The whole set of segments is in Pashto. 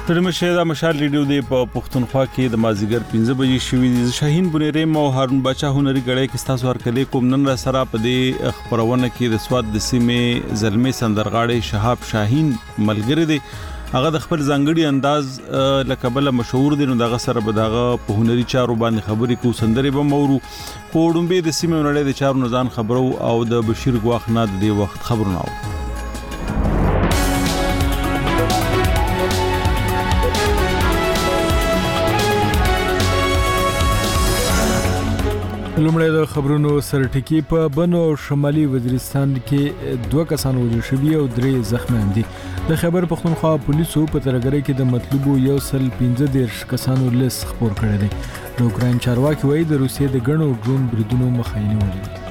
ستړي د مشال ریډیو دی په پښتونخوا کې د مازیګر 15 بجې شوې دي. شاهین بنيرم او هارون بچا هنري غړې کې تاسو ورکړې کوم نن را سره په دې خبرونه کې د سواد د سیمې زلمي سندرغاړي شهاب شاهین ملګری دی. هغه د خپل ځانګړي انداز لکبل مشهور دي. نو دغه سره به دغه په هنري چارو باندې خبرې کو سندري به مورو کوډمبه د سیمې ونړې د چارو نزان خبرو او د بشیر غواخ نه د وخت خبرونه لومړی د خبرونو سرټکی په بنو او شمالي وزیرستان کې 2 کسان وژل شوي او 3 زخمیان دي. د خیبر پختونخوا پولیسو په ترګری کې د مطلوبو 115 کسانو لیست خبر کړی دی. د اوکراین چارواکي وایي د روسیې د ګڼو ډرون بریدونو مخاینه وکړي.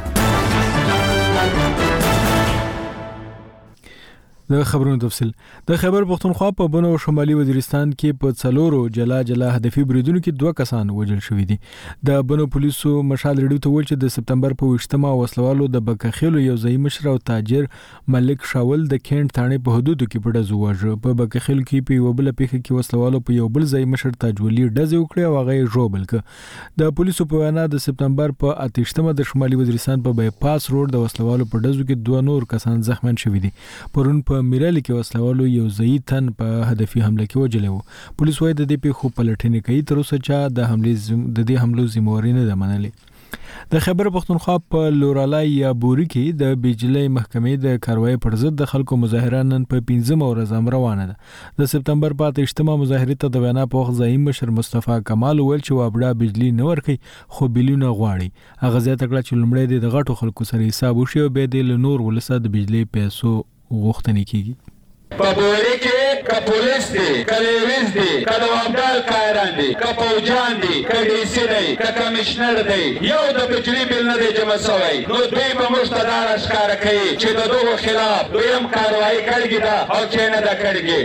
د خبرونو تفصیل د خیبر پختونخوا په بنو او شمالي وزیرستان کې په څلورو جلا هدفي بریدونو کې 2 کسان وژل شوي دي. د بنو پولیسو مشال ریډیو ته ویل چې د سپتمبر په 28مه وسلوالو د بکخیلو یو ځای مشر او تاجر ملک شاول د کینټ ثانې په حدودو کې په ډزو وژل. په بکخیلو کې په یو بل پیښه کې وسلوالو په یو بل ځای مشر تاجولي ډز وکړي او هغه ژوبل ک. د پولیسو په وینا د سپتمبر په 28مه د شمالي وزیرستان په بایپاس روډ د وسلوالو په ډزو کې 2 نور کسان زخمیان شوي دي. پرون په میرالي کې وسلوالو یو ځای تن په هدفي حمله کې وژل وو. پولیس وايي د دې پیښو پلټنې کوي. تر اوسه چې د دې حملو ذمہواری نه ده منلې. د خیبر پختونخوا په لورالای یا بوري کې د بجلی محکمې د کاروایی پر ضد د خلکو مظاهره نن په 15 ورځ روانه ده. د سپتمبر په 28مه مظاهره ته د وینا په وخت ځای مشر مصطفی کمال ویل چې وابړه بجلی نه ورکي خو بلیونه غواړي. هغه زیاته کړه چې لومړی د غټو خلکو سره حساب وشي او به د نور ولسه د بجلی پیسو غوښتنه کیږي. په بوري کې که پولیس دی که لیویز دی که دوامدار کاران دی که پوجان دی که ډیسی دی که کمیشنر دی یو د بجلی بل نه دی جمع شوی نو دوی به موږ ته دا راښکاره کوي چې د دغو خلاف دویم کاروایي کړې ده او چې نه ده کړې.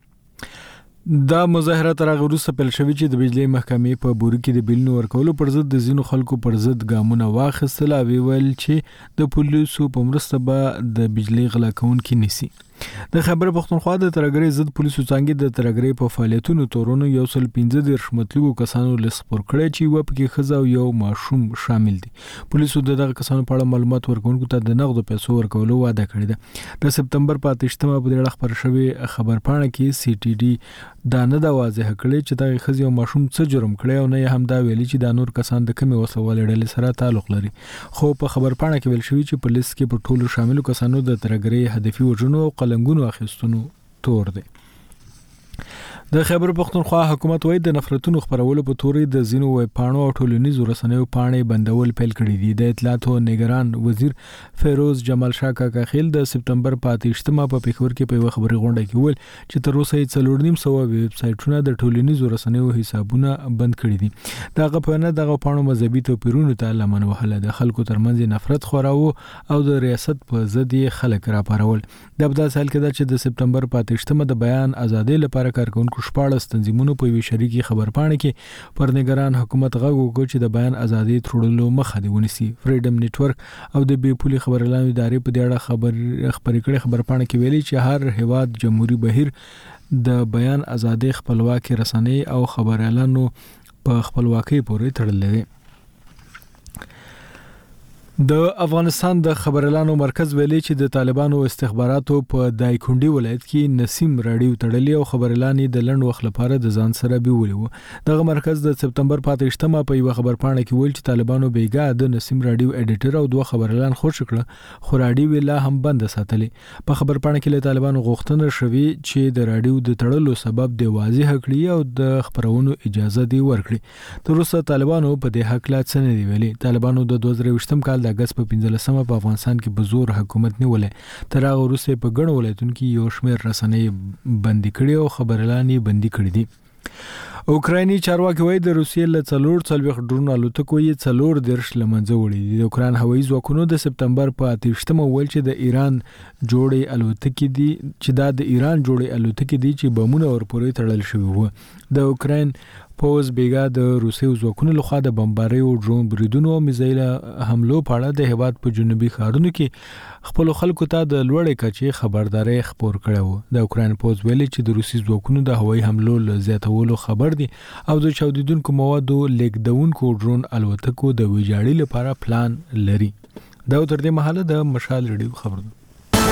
دا مظاهره تر هغه وروسته پیل شوې چې د بجلی محکمې په بوري کې د بلونو ورکولو پر ضد د ځینو خلکو پر ضد ګامونه واخیستل او ویل چې د پولیسو په مرسته به د بجلی غلا کوونکي نیسي. د خیبر پختونخوا د ترګری ضد پولیسو څنګه د ترګری په فعالیتونو تورونو 115 مطلوبو کسانو لیست خبر کړی چې و پکې خزه او یو ماشوم شامل دي. پولیسو دغه کسانو په اړه معلومات ورکوونکو ته د نغدو پیسو ورکولو وعده کړې ده. د سپتمبر په 28مه په دې خبر شوی خبرپاڼه کې سی ټي ډي دا نه دا واضح کړی چې دغه خزه او ماشوم څه جرم کړی او نه هم دا ویلي چې د نور کسان د کمی وسلوال ډلې سره تعلق لري. خو په خبرپاڼه کې ویل شوی چې پولیس کې په ټولو شاملو کسانو د ترګری هدفي وژنو او قلنګونو اخیستونو تور دی. د خیبر پختونخوا حکومت وایي د نفرتونو خبرولو په تورې د زینو وای پاڼو او ټولنیزو رسنیو پاڼې بندول پیل کړي دي. د اطلاعاتو نگران وزیر فیروز جمال شاه کاکاخیل د سپتمبر په 28مه په پیښور کې په یو خبري غونډه کې ویل چې تر اوسه یې 4.5 ویب سایټونه د ټولنیزو رسنیو حسابونه بند کړي دي. دغه په نه دغه پاڼو مذهبي توپیرونو ته لمن وهله د خلکو ترمنځ نفرت خوراو او د ریاست په ضد یې خلک راپارول. د ابدا سال کې چې د سپتمبر په 28مه د بیان ازادي لپاره کارکونکو شپاړس تنظیمونو په وی شریکي خبرپاڼه کې پر نگران حکومت غږ وکړ چې د بیان ازادي تړلو مخه دی ونیسي. فریډم نتورک او د بي پولي خبرلاندو ادارې په دې اړه خبرې کړې. خبرپاڼه کې ویلي چې هر هیواد جمهوریت بهیر د بیان ازادي خپلواکي رسنۍ او خبريالانو په خپلواکي پورې تړلې دي. د افغانستان د خبريالانو مرکز ویلي چې د طالبانو استخباراتو په دایکونډي ولایت کې نسیم راډیو تړلې او خبريالانې د لند وخت لپاره د ځان سره بیولې وو. دغه مرکز د سپتمبر په 28مه په یو خبرپاڼه کې ویل چې طالبانو بیګا د نسیم راډیو ایډیټر او 2 خبريالان خوشی کړ خو راډیو لا هم بند ساتلې. په خبرپاڼه کې له طالبانو غوښتنه شوې چې د راډیو د تړلو سبب د واضح کړي او د خبرونو اجازه دی ورکړي. تر اوسه طالبانو په دې حق لا څه نه دی ویلي. طالبانو د 2020م کال اگست په 15مه په افغانستان کې په زور حکومت نیولې. تر هغه وروسته په ګڼو ولایتونو کې یو شمېر رسنۍ بندي کړي او خبريالان بندي کړي دي. اوکرایني چارواکي وایي د روسیې له 4 ډرون الوتکو یې 4 لمنځه وړي دي. د اوکراین هوایي ځواکونو د سپتمبر په 28مه ویل چې د ایران جوړې الوتکې دي چې د ایران جوړې الوتکې دي چې بمونه ورپورې تړل شوی وو. د اوکراین پوز بیګا د روسي ځواکونو لخوا د بمبارۍ او ډرون بریدونو او میزایل حملو په اړه د هیواد په جنوبي ښارونو کې خپل خلکو ته د لوړې کچې خبرداري خبر کړو. د اوکرين پوز ویلي چې د روسي ځواکونو د هوایي حملو زیاتولو خبر دي او د چاودیدونکو موادو لیږدونکو ډرون الوتکو د ویجاړۍ لپاره پلان لري. دا تر دې مهاله د مشال ریډیو خبر ده.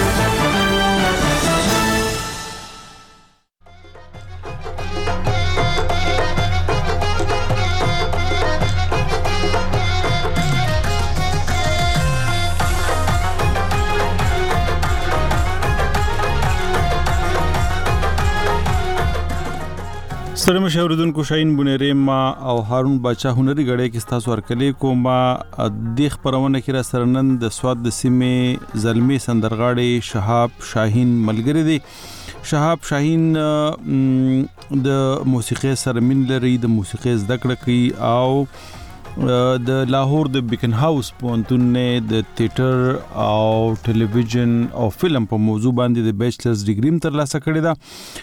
سره مشاوردونکو شاهین بونری ما او هارون باچا هنري غړې کې تاسو ورکلې کومه د خبرونه کې را سره نن د سواد د سیمې زلمی سندرغاړي شهاب شاهین ملګری دی. شهاب شاهین د موسیقي سره من لري، د موسیقي زده کړه کوي او د لاهور د بیکن هاوس پونتون نه د تیاتر او ټلویزیون او فلم په موضوع باندې د بیچلرز ډیګری تر لاسه کړی دا.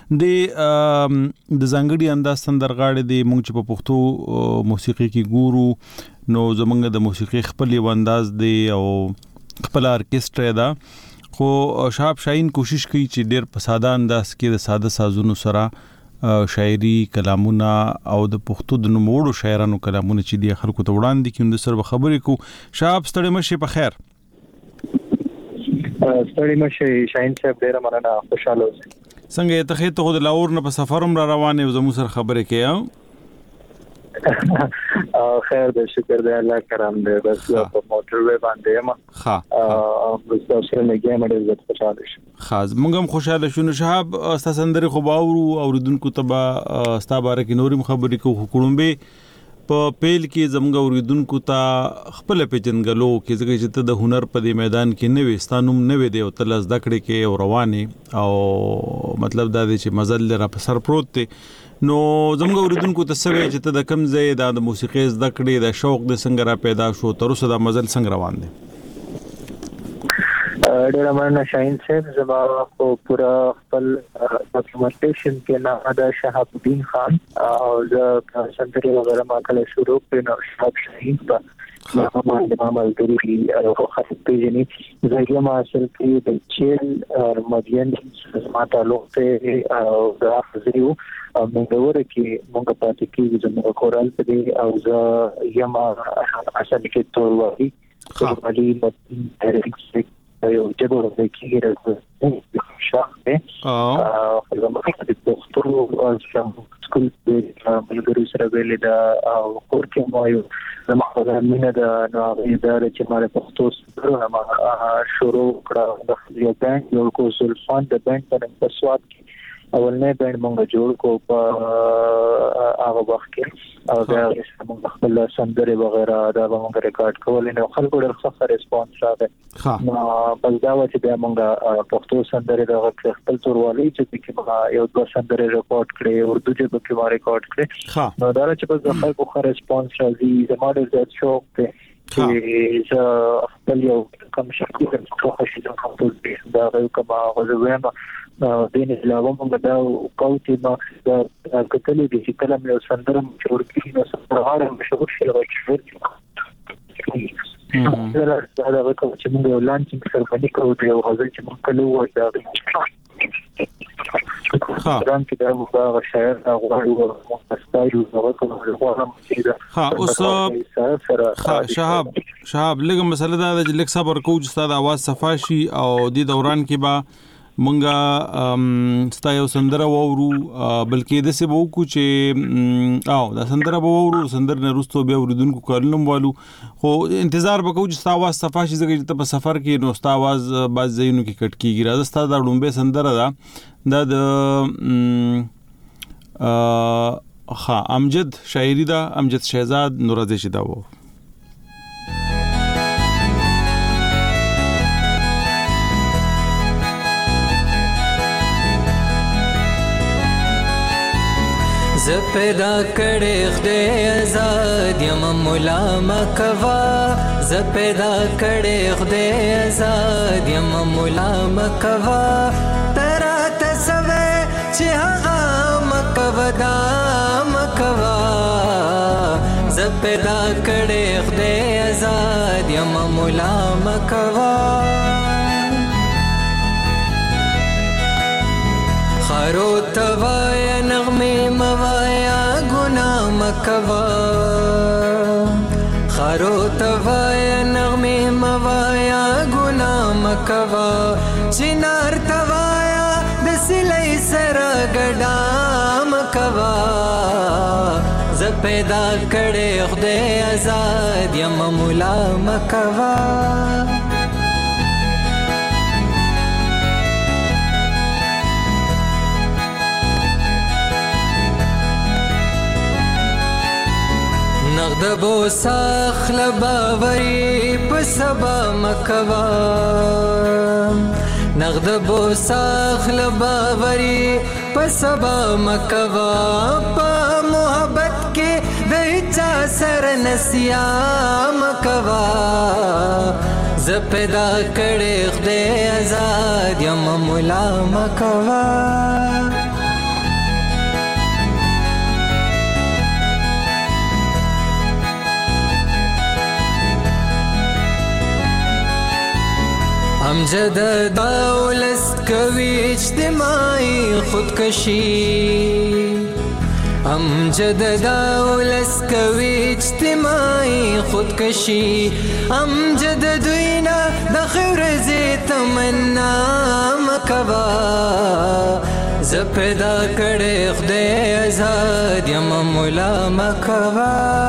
د ځانګړي انداز سندرغاړي دی مونږ چې په پښتو موسیقي کې ګورو نو زمونږ د موسیقي خپل یو انداز دی او خپل ارکسترا دا. خو شهاب شاهین کوشش کوي چې ډېر په ساده انداز کې د ساده سازونو سره شاعري کلامونه او د پښتو د نوموړو شاعرانو کلامونه چې دی خلکو ته وړاندې کیند سره خبرې کو. شهاب ستړي مشه په خیر. ستړي مشه شاهین صاحب ډیر مننه، خوشاله اوسئ. څنګه ته خېته خو د لاهور نه په سفرم را روانه او زمو سره خبرې کوي؟ خیر دې شکر دې الله کرام دې بس په موټر وې باندې ما بس تاسو نه ګیم دې خوشاله شو. خاص مونږ هم خوشاله شو. شهاب تاسو اندرې خو باورو اوریدونکو ته ستا باره کې نورم خبرې کو حکومت په پیل کې زموږ اوریدونکو ته خپل پیژنګلو کې ځکه چې ته د هنر په دې میدان کې نه وې، ستانوم نه وې دی او تل زده کړې کې او روانه او مطلب دا دی چې مزل را په سر پروت دی. نو زموږ اوریدونکو ته سوي چې ته د کم ځای د موسیقي زده کړې د شوق د څنګه را پیدا شو تر اوسه د مزل څنګه روان دی؟ ډېر مننه شاهین صاحب. زما په پورا خپل ډاکومنټیشن کې نام د شهاب الدین خان او د سندري وغیرہ ما کله شروع کړ نو شهاب شاهین په ما ملګری او خاص پیژني زه ما اصل کې د چیل مدین زما تعلق ته او د افزریو موږ ورکه موږ پاتې کې زموږ کورال په دی او زه یم اصل کې تور وایي خالي مدین یو جبر د کیږي شاخه او زموږ د پښتو او سکول د ملګری سره ویل دا او کور کې مو یو زموږ د مینه د نوې ادارې چې ماره پښتو سره ما شروع کړه د یو بانک یو کو سلفان د بانک په سواد کې اولنې بانډ مونږ جوړ کو په هغه وخت کې او دا موږ خپل سندري وغیرہ دا موږ ریکارډ کول نو خلکو ډېر ښه ریسپانس راغی. نو بل دا و چې موږ پښتو سندري د خپل توروالي چې کې یو دوه سندري ریکارډ کړې اردو ژبه کې ما ریکارډ کړې نو دا چې په خلکو ښه ریسپانس راځي زموږ د شوق ته چې خپل یو کوم شکل څه خوشي د خپل دا یو کومه غوښوم دین علاوه موږ دا کوټي ماکس دا کتلې دي چې کله مې سندرم جوړ کړی نو سندرغاړي مشهور شي او مشهور دا دا کوم چې موږ لانچینګ سره کوو دی او غزل چې موږ کلو وځو ځان کې دا موږ شاعر هغه مستایو هغه کوم اوس شهاب لږه مسله دا چې لږ صبر کوو چې ستاسو आवाज صفاشي او د دوران کې با منګه ستایو سندره وورو بلکې د څه وو کو چې او دا سندره وورو سندر نه رستو به اوریدونکو کارلم والو خو انتظار وکړو چې ستاسو आवाज صفاشي ځکه چې په سفر کې نو ستاسو आवाज باز زینو کې کټ کیږي راځه ستاسو د ډومبه سندره دا د امجد شاعری دا امجد شهزاد نورازی شدا وو. ز پیدا کړې خدای آزاد یم مولا مکوا ز پیدا کړې خدای آزاد یم مولا مکوا ترا ته سوي چې هغه مکوا دا مکوا ز پیدا کړې خدای آزاد یم مولا مکوا خارو توایا نغمه موایا گناہ مکوا خارو توایا نغمه موایا گناہ مکوا چنار توایا دسلی سر گڈا مکوا ز پیدا کړې خدای آزاد یم مولا مکوا نغد بو ساخل باوری پسبا مکوا نغد بو ساخل باوری پسبا مکوا پا محبت کے دیچا سر نسیا مکوا ز پیدا کړې خدای آزاد یم مولا مکوا امجد دولس کوي اجتماعي خودکشي امجد دولس کوي اجتماعي خودکشي امجد دوینا د خیر زی تمنا مکوا ز پیدا کړې خدای آزاد یم مولا مکوا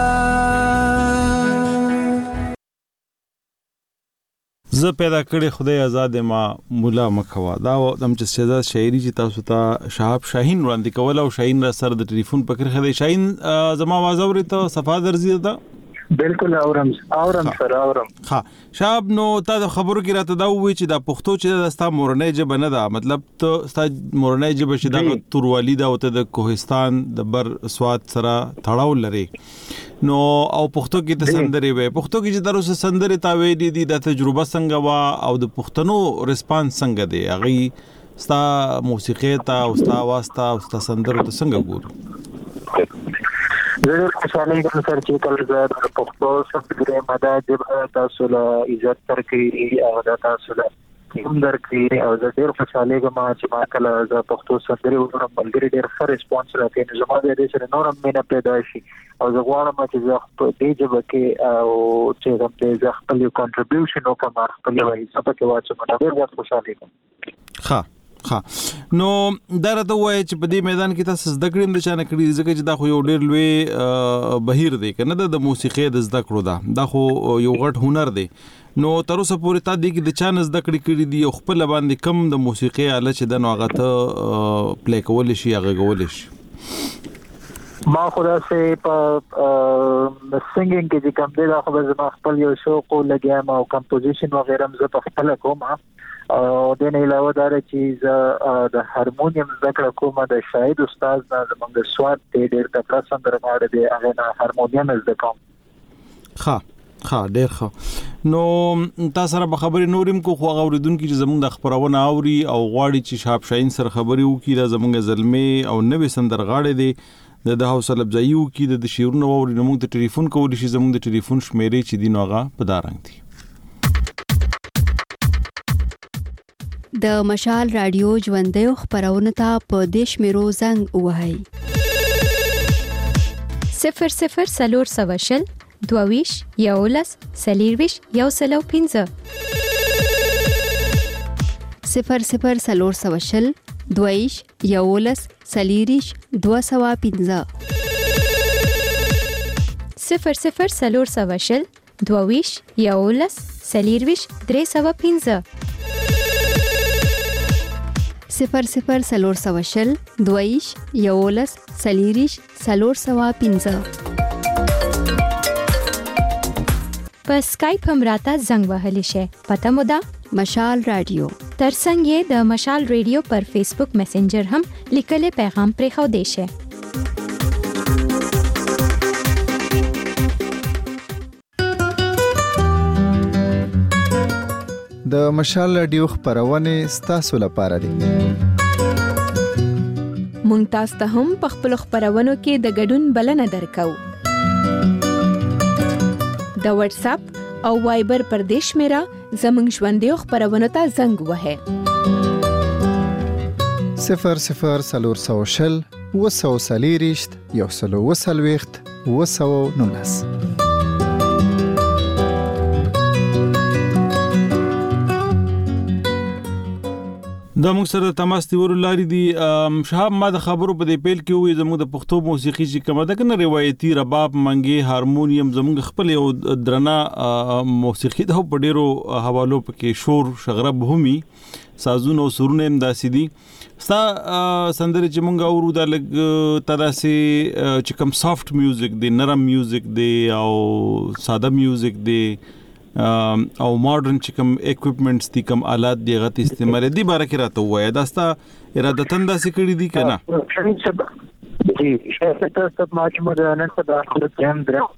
زه پیدا کړې خدای آزاد ما مولا مکوا دا دم چې شهزاد شاعري چې تاسو ته شهاب شاهین وړاندې کول او شاهین را سره د ټلیفون پکې خدای شاهین زما आवाज اوري ته صفا درځي دا بالکل اورم سره اورم ها شهاب نو تا د خبرو کې راته دا وی چې دا پښتو چې دا ستا مورنۍ ژبه نه ده مطلب ته ستا مورنۍ ژبه چې دا توروالی دا او ته د کوهستان د بر سواد سره تړاو لري نو او پښتو کې د سندري وي پښتو کې چې دروسه سندري تا وی دي د تجربه څنګه وا او د پښتنو ریسپانس څنګه دی هغه ستا موسیقي ته او ستا واسطه او ستا سندرو ته څنګه ګوري زه خوشاله یم سر چې کله زه د پښتو سندرې ماده د تاسو له عزت ترکي او د تاسو له هم درکې او زه ډېر خوشاله یم چې ما کله د پښتو سندرې ورم ملګری ډېر ښه ریسپانس راکړي نو زما د دې سره نورم مینه پیدا شي او زه غواړم چې زه په دې ژبه کې او چې زه خپل یو کنټریبیوشن وکړم خپل یو حصه پکې واچوم نو ډېر خوشاله یم ښه نو دا راته وایي چې په دې میدان کې تاسو زده کړم د چانه کړی ځکه چې دا خو یو ډېر لوی بهیر دی کنه د موسیقي د زده کړو دا خو یو غټ هنر دی نو تر اوسه پورې تا دې کې د چانه زده کړی کړی دی خپل باندې کم د موسیقي آله چې د نوغه ته پلی کول شي هغه کول شي ما خدا سه په سنگینګ کې چې کوم دی دا خو زما خپل یو شوق لګیا او کمپوزیشن وغیرہ زه په خپل کوم او د نه علاوه دا چې ز د هارمونیم ذکر کومه د شاهد استاد نه زمونږ د سواد ډېر تکړه سندرغاړي دی هغه نه هارمونیم زده کوم ښه ډېر ښه نو تاسو سره به خبرې نورم کو خو غوړیدونکو چې زمونږ د خبرونه اوري او غواړي چې شهاب شاهین سره خبرې وکړي د زمونږ زلمي او نوې سندرغاړي دی د حوصله افزایی وکړي د شعرونو اوري نو موږ ته ټلیفون کولی شي زمونږ د ټلیفون شمیرې چې دی نوغه په دارنګ دي د مشال رادیو ژوندۍ خبرونه ته په دیش میرو زنګ وهاي 00 سلور سواشل دوویش یولس سلیرویش یوسلو 15 00 سلور سواشل دوویش یولس سلیریش 215 00 سلور سواشل دوویش یولس سلیرویش 315 00 سلور سواشل دویش یولس سلیریش سلور سوا 15 په اسکایپ هم راته زنګ وهلی شي پته مو ده مشال رادیو ترڅنګ یې د مشال رادیو پر فیسبوک میسنجر هم لیکل پیغام پرې خو دی شي د مشال رادیو خبرونه ستاسو لپاره دي مونږ تاسو ته هم په خپل خبرونو کې د ګډون بلنه درکو د واتس اپ او وایبر پر دیش میرا زمنګ ژوندې خبرونه ته زنګ وهه 00 وسوسلیریشت 120 219 دا موږ سره تماس دی ورلاري دي شهاب ما د خبرو په دې پیل کې وې زموږ د پښتو موسیقي چې کومه ده کنه روایتي رباب منګي هارمونیم زموږ خپل یو درنا موسیقي د په ډیرو حوالو پکې شور شغرب همي سازونه او سرونه هم داسې دي ستا سندره چې مونږ اورو دا لګ تراسي چې کوم سافت میوزیک دی نرم میوزیک دی او ساده میوزیک دی او ماډرن چې کوم اکوپمنټس دي کوم آلات دی غته استعمال دي باره کې راته وای دا ستا ارادتن داسې کړی دي کنه جی شاته سب ماجمه د نن په داخله کې هم درا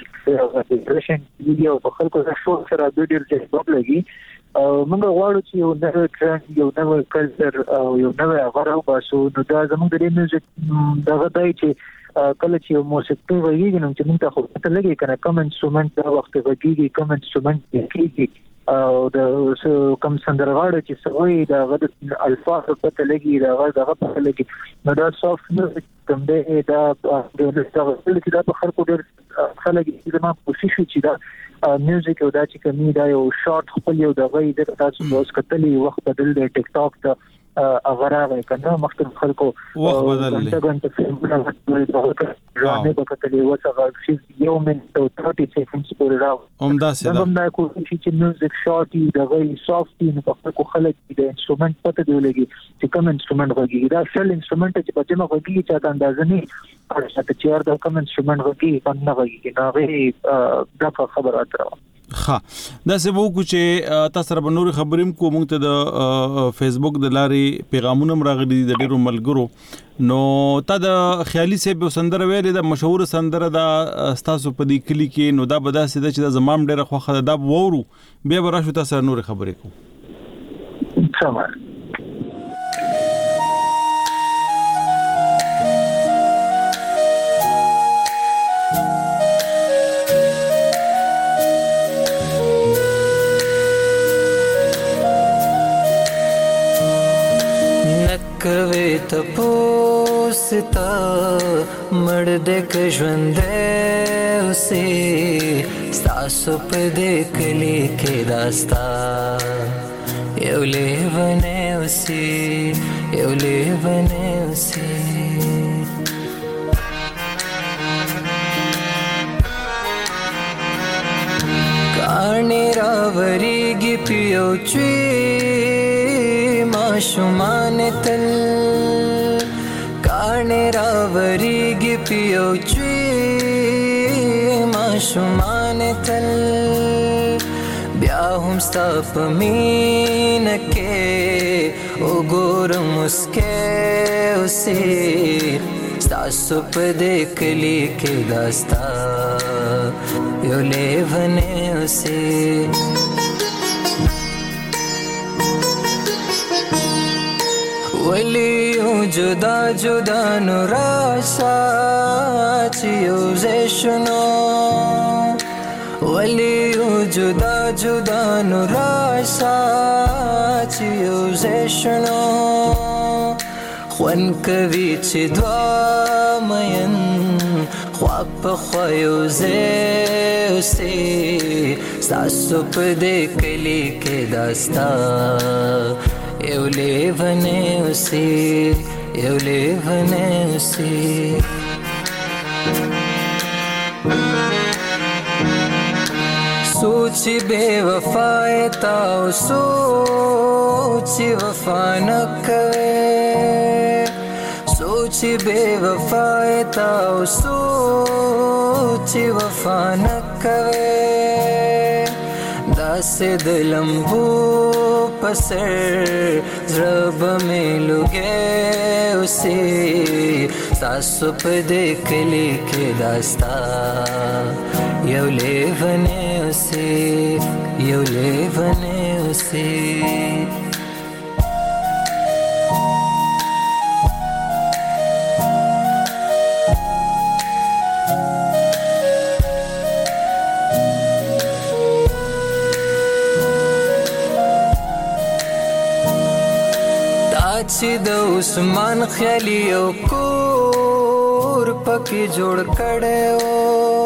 ویډیو په خلکو شو سره د ډیر څه لګي موږ غواړو چې یو نوې ټرند یو نوې کلچر او یو نوې غوړو باسو نو دا زموږ د میوزیک دغه دای چې کله چې موسیقي وایي نو چې موږ ته خو ته لګي کنه کوم انسټرومنت دا وخت وایي کوم انسټرومنت کیږي او د کوم سندرغاړي چې سوي دا غد الفاظ په لګي دا غد په لګي نو دا سافت میوزیک کوم دی دا د لږه چې دا په خلکو ډېر خلک چې ما کوشش وکړي دا میوزیک او دا چې کومي دا یو شارټ خپل یو دغه د تاسو اوس کتلې وخت بدل دی ټیک ټاک ته اغراوي کنه مختلف خلکو وخت بدل دی څنګه فلمونه ځانې په کتلې وڅغه یو منټ او 30 سکندز پورې راو همدا سره دا کوشش چې میوزیک شارټ دغه سافت نو په خلکو د انسټرومنت پته دی لګي چې کوم انسټرومنت وږي دا شل انسټرومنت چې په جمع وږي چې دا اندازه نه چې چیر دا کوم انسټرومنت وږي باندې وږي نه دا خبره اتره ها دا څه وو چې تاسو سره بنوري خبرېم کو موږ ته د فیسبوک د لارې پیغامونه راغلي د ډیرو ملګرو نو تا د خیالي سه به سندره ویلې د مشهور سندره د استاسو په دې کلی کې نو دا بدا سي چې د زمام ډیره خوخه دا وورو به وراشو تاسو سره نور خبرې کو تمام کوي ته پوستا مړ دې ک ژوندې اوسې تاسو په دې کلی کې داستا یو لیونه اوسې یو لیونه اوسې کانې راوریږي پیو چوي شومان تل کانه راوریږي پیو چوي ما شومان تل بیا هم ستا په مینه کې وګور مسکه اوسې ستاسو په دې کلی کې داستا یو لیونه اوسې ولی جدا جدا نوراشا چیو زشنو ولی جدا جدا نوراشا چیو زشنو خوان کوي چې دوا مین خواب په خوایو زوسي ساسو په دې کلی کې داستا یو لیونه اوسې یو لیونه اوسې سوچی بے وفای تاو سوچی وفا نکوے سوچی بے وفای تاو سوچی وفا نکوے داسې د لمبو پسر زرب میں لگے اسے ساسو په دې کلی کې داستا یو لیونه اوسې یو لیونه اوسې چې د عثمان خیالي او کور پکې جوړ کړو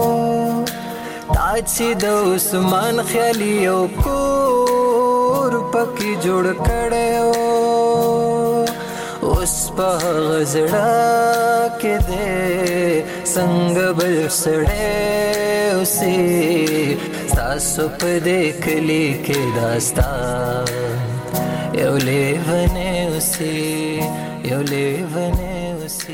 چې د عثمان خیالي او کور پکې جوړ کړو اوس په غزړه کې دې څنګه بل سړی اوسې تاسو په دې کلی کې داستان یو لیونی اوسې یو لیونی اوسې.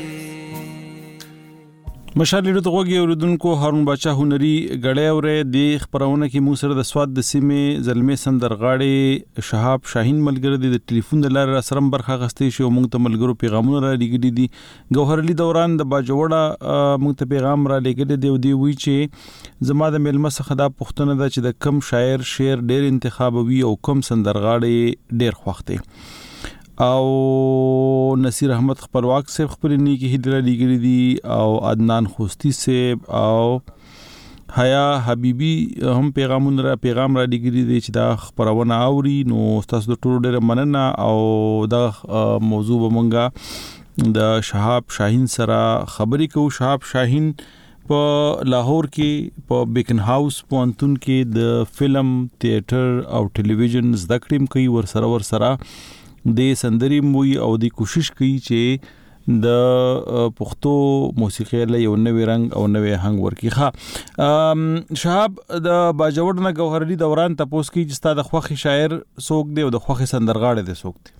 مشال لیدو ته غوږی اوریدونکو هارون باچا هنري غړې اورې د خبرونه کې مو سره د سواد د سیمې زلمې سندرغاړي شهاب شاهین ملګری د ټلیفون د لارې سره برخه غستې شو موږ ته ملګرو پیغامونه را لګیدي دي. گوهر علي دوران د باجوړه موږ ته پیغام را لګیدي دی وی چې زما د ملمه څخه دا پوښتنه ده چې د کم شاعر شعر ډېر انتخابوي او کم سندرغاړي ډېر خوښته او نصیر احمد خپلواک صاحب خپل نیکی هدره لګری دي او عدنان خوستی صاحب او حیا حبیبی هم پیغام را لګری دي چې دا خبرونه اوري نو تاسو د ټولو ډېر مننه او دا موضوع ومنګه د شهاب شاهین سره خبرې کوو. شهاب شاهین په لاهور کې په بیکن هاوس پوهنتون کې د فلم تیاتر او ټلویزیون زده کړې کوي ورسره د سندري موي او د کوشش کوي چې د پښتو موسیقي له یو نوې رنگ او نوې هنګ ورکی. ښه شهاب د باجوړ نه گوهر علي دوران تاسو کې چې ستاسو د خوخي شاعر څوک دی او د خوخي سندرغاړي دی څوک دی؟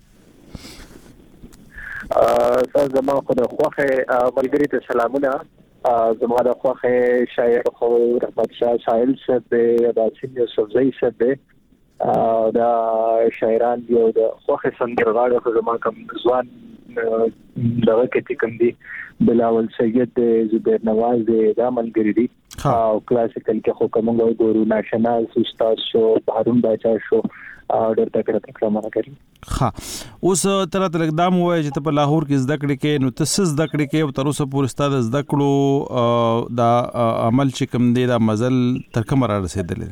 زما خو د خوخي ملګری ته سلامونه. زما د خوخي شاعر خو رحمت شاه ساحل صاحب دی باسم یوسفزئی صاحب دی دا شاعران دی او د خوخه سندرغاړو خو زما کوم ځوان دغه کې کوم دی بلاول سید زبیر نواز دی دا ملګری دی او کلاسیکل کې خو کومه ګورو ناشنال استاد شو هارون باچا شو ډېر تکړه مانه کوي. ها اوس تر اقدام وای چې په لاهور کې زده کړې کې نو تاسو زده کړې کې او تر اوسه پورې ستاسو زده کړو دا عمل چې کوم دی دا مزل تر کومه را رسیدلی دی؟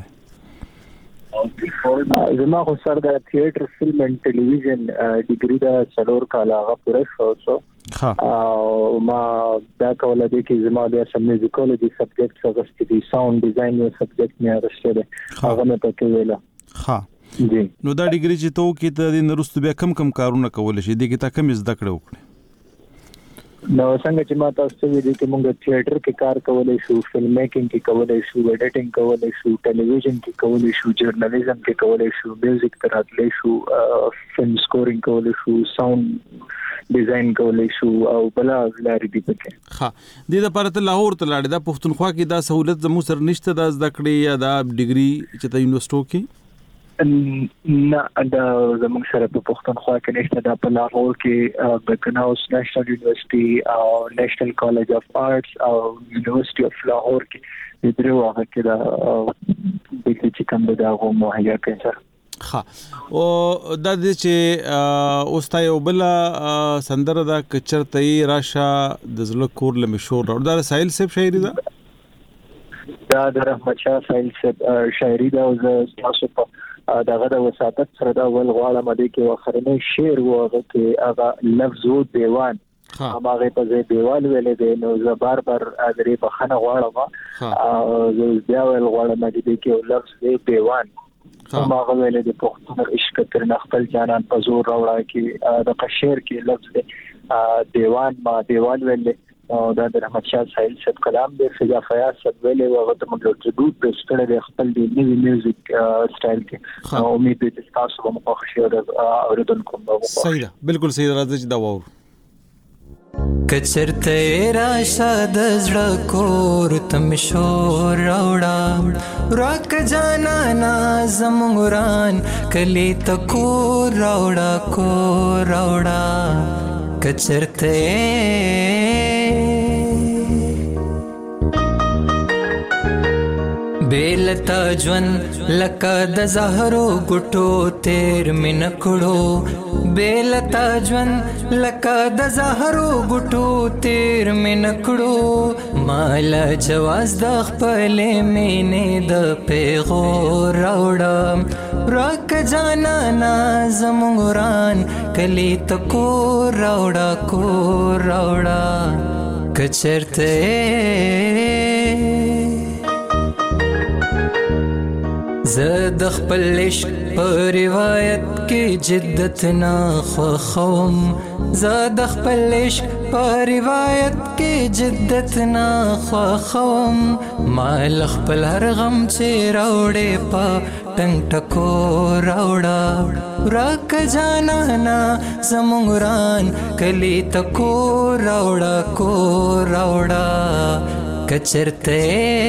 زما خو سره د تیاتر فلم ان ټلویزیون ډیګری دا څلور کال هغه پوره شو او ما دا کوله دي چې زما د میوزیکولوژي سبجیکټ څخه د ساوند ډیزاین یو سبجیکټ مې راغشته هغه مې پکې ویله. ها جی نو دا ډیګری چې تو کې ته د نرستو بیا کم کارونه کول شي دي کې تا کم زده کړو وکړي نو څنګه چې ما تاسو ته ویلي چې موږ تیاتر کې کار کولای شو فلم میکینګ کې کولای شو ایډیټینګ کولای شو ټلویزیون کې کولای شو جرنالیزم کې کولای شو میوزیک تراتلی شو فلم سکورینګ کولای شو ساوند ډیزاین کولای شو او بلا لارې دي پکې. ها د لپاره ته لاهور ته لاړې دا پښتونخوا کې دا سہولت زمو سره نشته دا زده کړې یا دا ډیګري چې ته یونیورسيټو کې نه دا زموږ سره په پښتونخوا کې نشته. دا په لاهور کې بیکن هاوس نېشنل یونیورسيټي او نېشنل کالج اف آرټس او یونیورسيټي اف لاهور کې د درو هغه کې دا د چې کوم دا غو مهیا کوي سره. ها او د دې چې اوستا یو بل سندره دا کچرتای راشه د زړه کور له مشهور دا ساحل صاحب شاعري دا د رحمت شاه ساحل صاحب شاعري دا او تاسو په دغه د وساتت سره دا ول غواړم د کې واخرنه شعر وغه کې هغه لفظ او دیوان هغه په ځای دیوال ویلې دی نو زه بار درې بخنه غواړم او بیا ول غواړم د دې کې لفظ دی دیوان هغه ویلې د پښتون عشق تر خپل جانان په زور راوړا کې د قشیر کې لفظ دی دیوان ما دیوال ویلې او دا د رحمت شاه ساحل صاحب کلام دی فضا فیاض صاحب ویلې هغه ته موږ ټریبیوټ پېښ کړی خپل دی نوی میوزیک سټایل کې او امید دې تاسو به مخ شي اوریدونکو صحیح ده بالکل صحیح راځي چې دا وور کچرته راشه د زړه کور تم شور راوړه راک جانا نازم وران کلی تکور راوړه کچرته بیلتا ژوند لکه د زهرو ګټو تیر من کړو بیلتا ژوند لکه د زهرو ګټو تیر من کړو مال جواز د خپل مینې د پیغور راوړم ورک جانانا زمونږ وران کلی ته کور راوړه کور راوړه که چېرته زه د خپل عشق په روایت کې جدت نه خوښوم زه د خپل عشق په روایت کې جدت نه خوښوم ما له خپل هر غم چې راوړې په ټنګ ټکو راوړه ورک جانانا زمونږ وران کلی ته کور راوړه کور راوړه که چېرته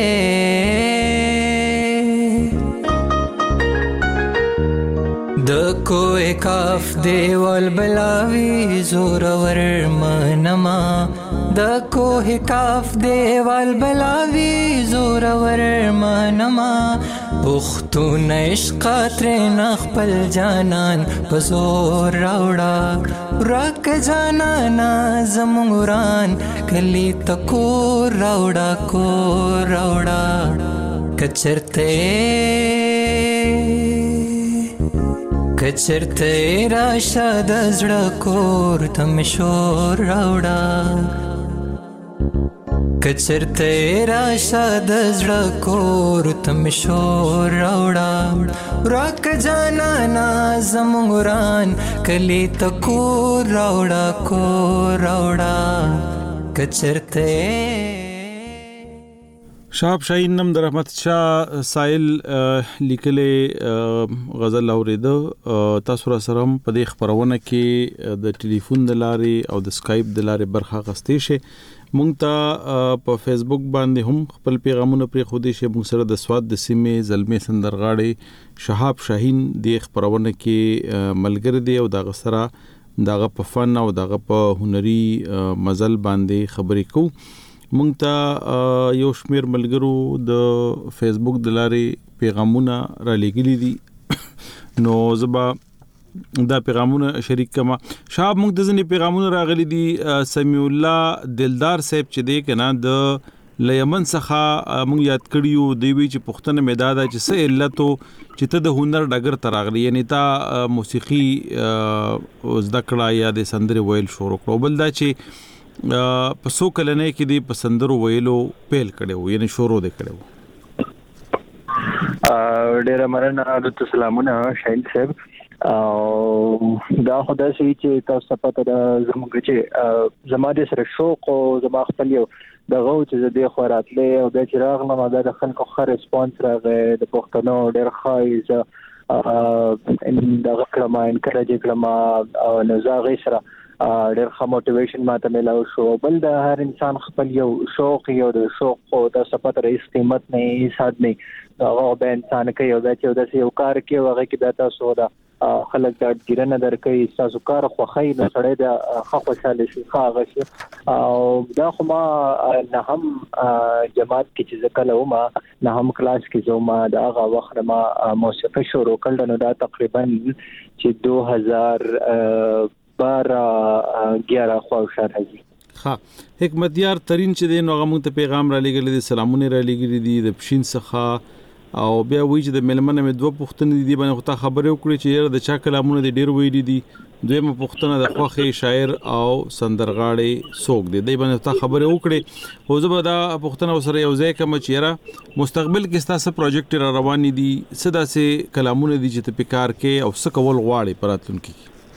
د کوه کاف دیوال بلاوی زورور منما د کوه کاف دیوال بلاوی زورور منما پختون عشق ترین خپل جانان په زور راوړه ورک جانانا زمونږ وران کلی ته کور راوړه کور راوړه که چېرته که چېرته راشه د زړه کور ته مې شور راوړه که چېرته راشه د زړه کور ته مې شور راوړه ورک جانانا زمونږ وران کلی ته کور راوړه کور راوړه که چېرته شاب شاهین نم در رحمت شاه سائل لیکلې غزل اوریدو تاسو را سره په دې خبرونه کې د ټلیفون د لارې او د اسکایپ د لارې برخه غستې شي مونږ ته په فیسبوک باندې هم خپل پیغامونه پرې خو دې شي مونږ سره د سواد د سیمې زلمې سندرغاړي شهاب شاهین د خبرونه کې ملګری دی او دغه سره دغه په فن او دغه په هنري مزل باندې خبرې کوو مونږ ته یو شمیر ملګرو د فیسبوک د لارې پیغامونه را لېږلي دي نو زبا دا پیغامونه شریک کما شاب مونږ د ځنې پیغامونه راغلي دي سمیع الله دلدار صاحب چې دی کنه د لیمن څخه مونږ یاد کړیو دی وی چې پښتنه میداده چې څه علتو چې ته د هنر ډګر ته راغلی یعنی تا موسیقي زده کړه یا د سندرې ویل شروع کړو بل دا چې په سو کلنې کې دی پسندرو ویلو پیل کړو یعنی شروع دې کړو ډېر مننه د سلامونه شاهین صاحب دا خدای شي چې تاسو په د زموږ چې زماده سره شوق او زما خپل یو دغه چې د خوراتلې او د چراغ نه ماده د خلکو خو ریسپانس راغی د پښتنو ډېر خایز ان دغه کلمه انکریج کلمه او نزاغي سره ډېر ښه موټیویشن ماته ملاو شو بل د هر انسان خپل یو شوق یو د شوق او د صفات رئیس قیمت نه حساب نه هغه به انسان کوي او د یو کار کې هغه کې د تاسو دا خلک د ګیرنه درکې تاسو کار خوخی نه سره د خوشاله شي خاغه شي او دا خو ما نه هم جماعت کې چې کله وما نه هم کلاس کې زما دا هغه وخت ما موسیقي شروع کړل نو دا تقریبا چې 2011 خو راځي ها حکمتیار ترين چې دین هغه مونږ ته پیغام را لګل دي سلامونه را لګل دي د پښین څخه او بیا وی چې د ملمنه مې دوه پښتنې دي باندې خو خبرې وکړي چې د چا کلامونه دي ډېر ویلي دي دویمه پښتنه د خوخي شاعر او سندرغاړي څوک دي باندې خبرې وکړي او زه دا پښتنه سره یو ځای کوم چې را مستقبل کې ستاسو پروجیکټ را روان دي صدا سه کلامونه دي چې ته پکار کې او څه کول غواړي پراتونکو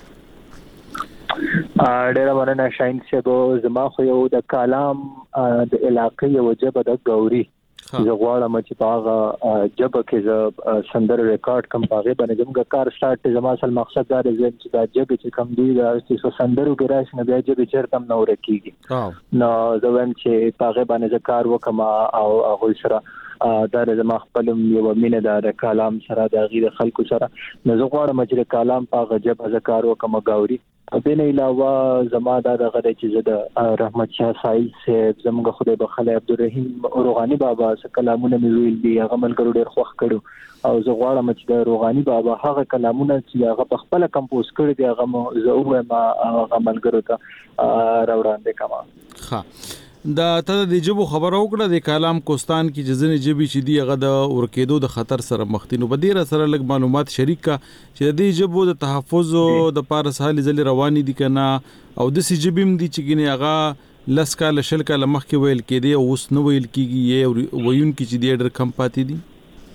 ډېر مننه شاهین صاحب زما خو یو د کلام د علاقې یو جبه د غوري زه غواړم چې هغه جبه کې ز سندر ریکارډ کم پاغه باندې زموږ کار سٹارټ زما اصل مقصد دا دی چې دا جبه چې کم دی دا چې سندرو کې راشي نه بیا جبه چیرته نو ورکیږي نو زه ویم چې پاغه باندې کار وکم او هغه سره دا زما خپل یو مینه د کلام سره د غیر خلکو سره نو زه غواړم چې کلام پاغه جبه ذکر وکم غوري دین علاوه زما دا دغه چې زه د رحمت شاه سایل صاحب زموږ خدای بخله عبدالرحیم روغانی بابا څخه کلامونه مې ویل دي هغه ملګرو ډېر خوښ کړو او زه غواړم چې د روغانی بابا هغه کلامونه چې هغه په خپل کمپوز کړی دی هغه زه وایم هغه ملګرو ته راوړاندې کوم ها دا ته د جبو خبر او کړه د کلام کوستان کې جزنه جبي چې دی هغه د ورکېدو د خطر سره مخ دي. نو بدیر سره لګ معلومات شریک کا چې د جبو د تحفظ او د پارس حالي ځل رواني دي کنه او د سی جبیم دي چې ګنې هغه لس کال شل کال مخکې ویل کېدی او اوس نو ویل کېږي ویون کې چې دی ډېر کم پاتې دي.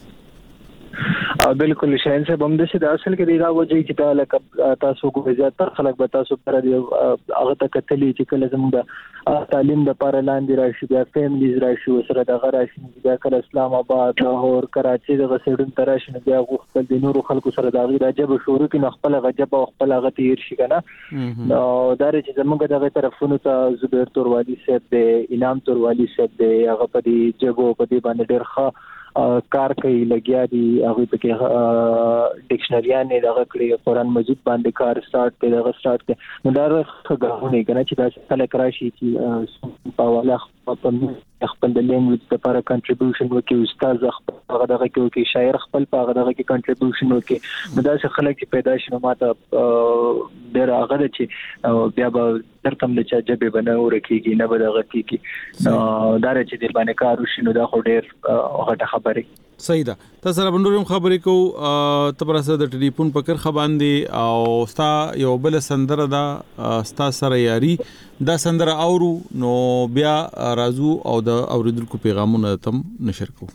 بالکل شاین صاحب هم د سید اصل کې دا وجه چې تعالی تاسو کو زیات خلک به تاسو پر دی هغه ته کتلی چې کله زموږ د تعلیم د لپاره لاندې راشي بیا فیملیز راشي سره د غراشي بیا کله اسلام آباد لاهور کراچي د غسړون تراشي بیا خپل د نورو خلکو سره د غیر عجب شروع کې خپل غجب او خپل غ تیر شي کنه نو دا چې زموږ دغه طرفونو ته زبیر توروالی صاحب د انعام توروالی صاحب د هغه په دې جبو په دې باندې ډېر ښه کار کوي لګیا دي هغه پکې ډکشنریانه دغه کړی قرآن مجید باندې کار سٹارټ کړي دغه سٹارټ کړي نو دا غوښنه کنه چې دا کله کراشي چې په والا خپل د لینګویج لپاره کنټریبیوشن وکړي استاد هغه دغه کې شاعر خپل په هغه دغه کې کنټریبیوشن وکړي نو دا څه خلک چې پیدا شي نو ماته ډېر هغه چې بیا به ترتم د چا جبه بنو رکیږي نه به دغه کیږي دا چې د باندې کار وشي نو دا خو ډېر هغه خبرې صحیح ده. تاسو سره بندورم خبرې کو تبر سره د ټلیفون پکر خباندې او ستا یو بل سندره دا ستا سره یاري دا سندره اورو نو بیا رازو او د اوریدونکو پیغامونه تم نشر کو.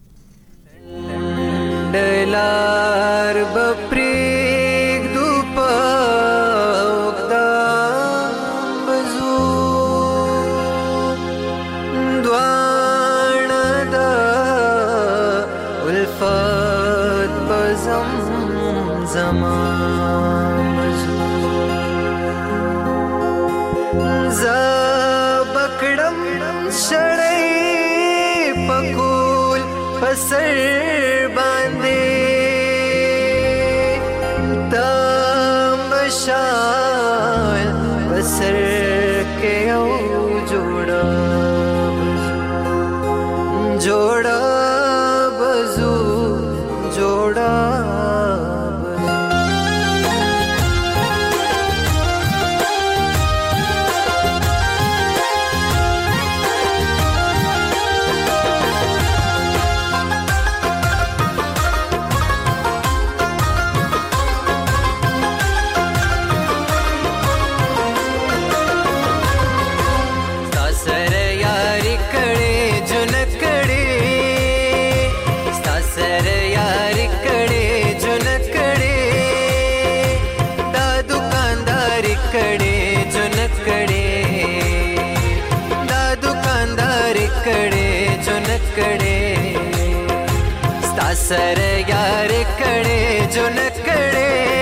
دلار بپریک دو پاک دا بزو دوان دا الفت بزم زمان بزو زبکڑم شڑی پکول پسر باندے تم بشال پسر کے او جوڑا جوڑا بزو جوڑا सर यार कड़े जो न कड़े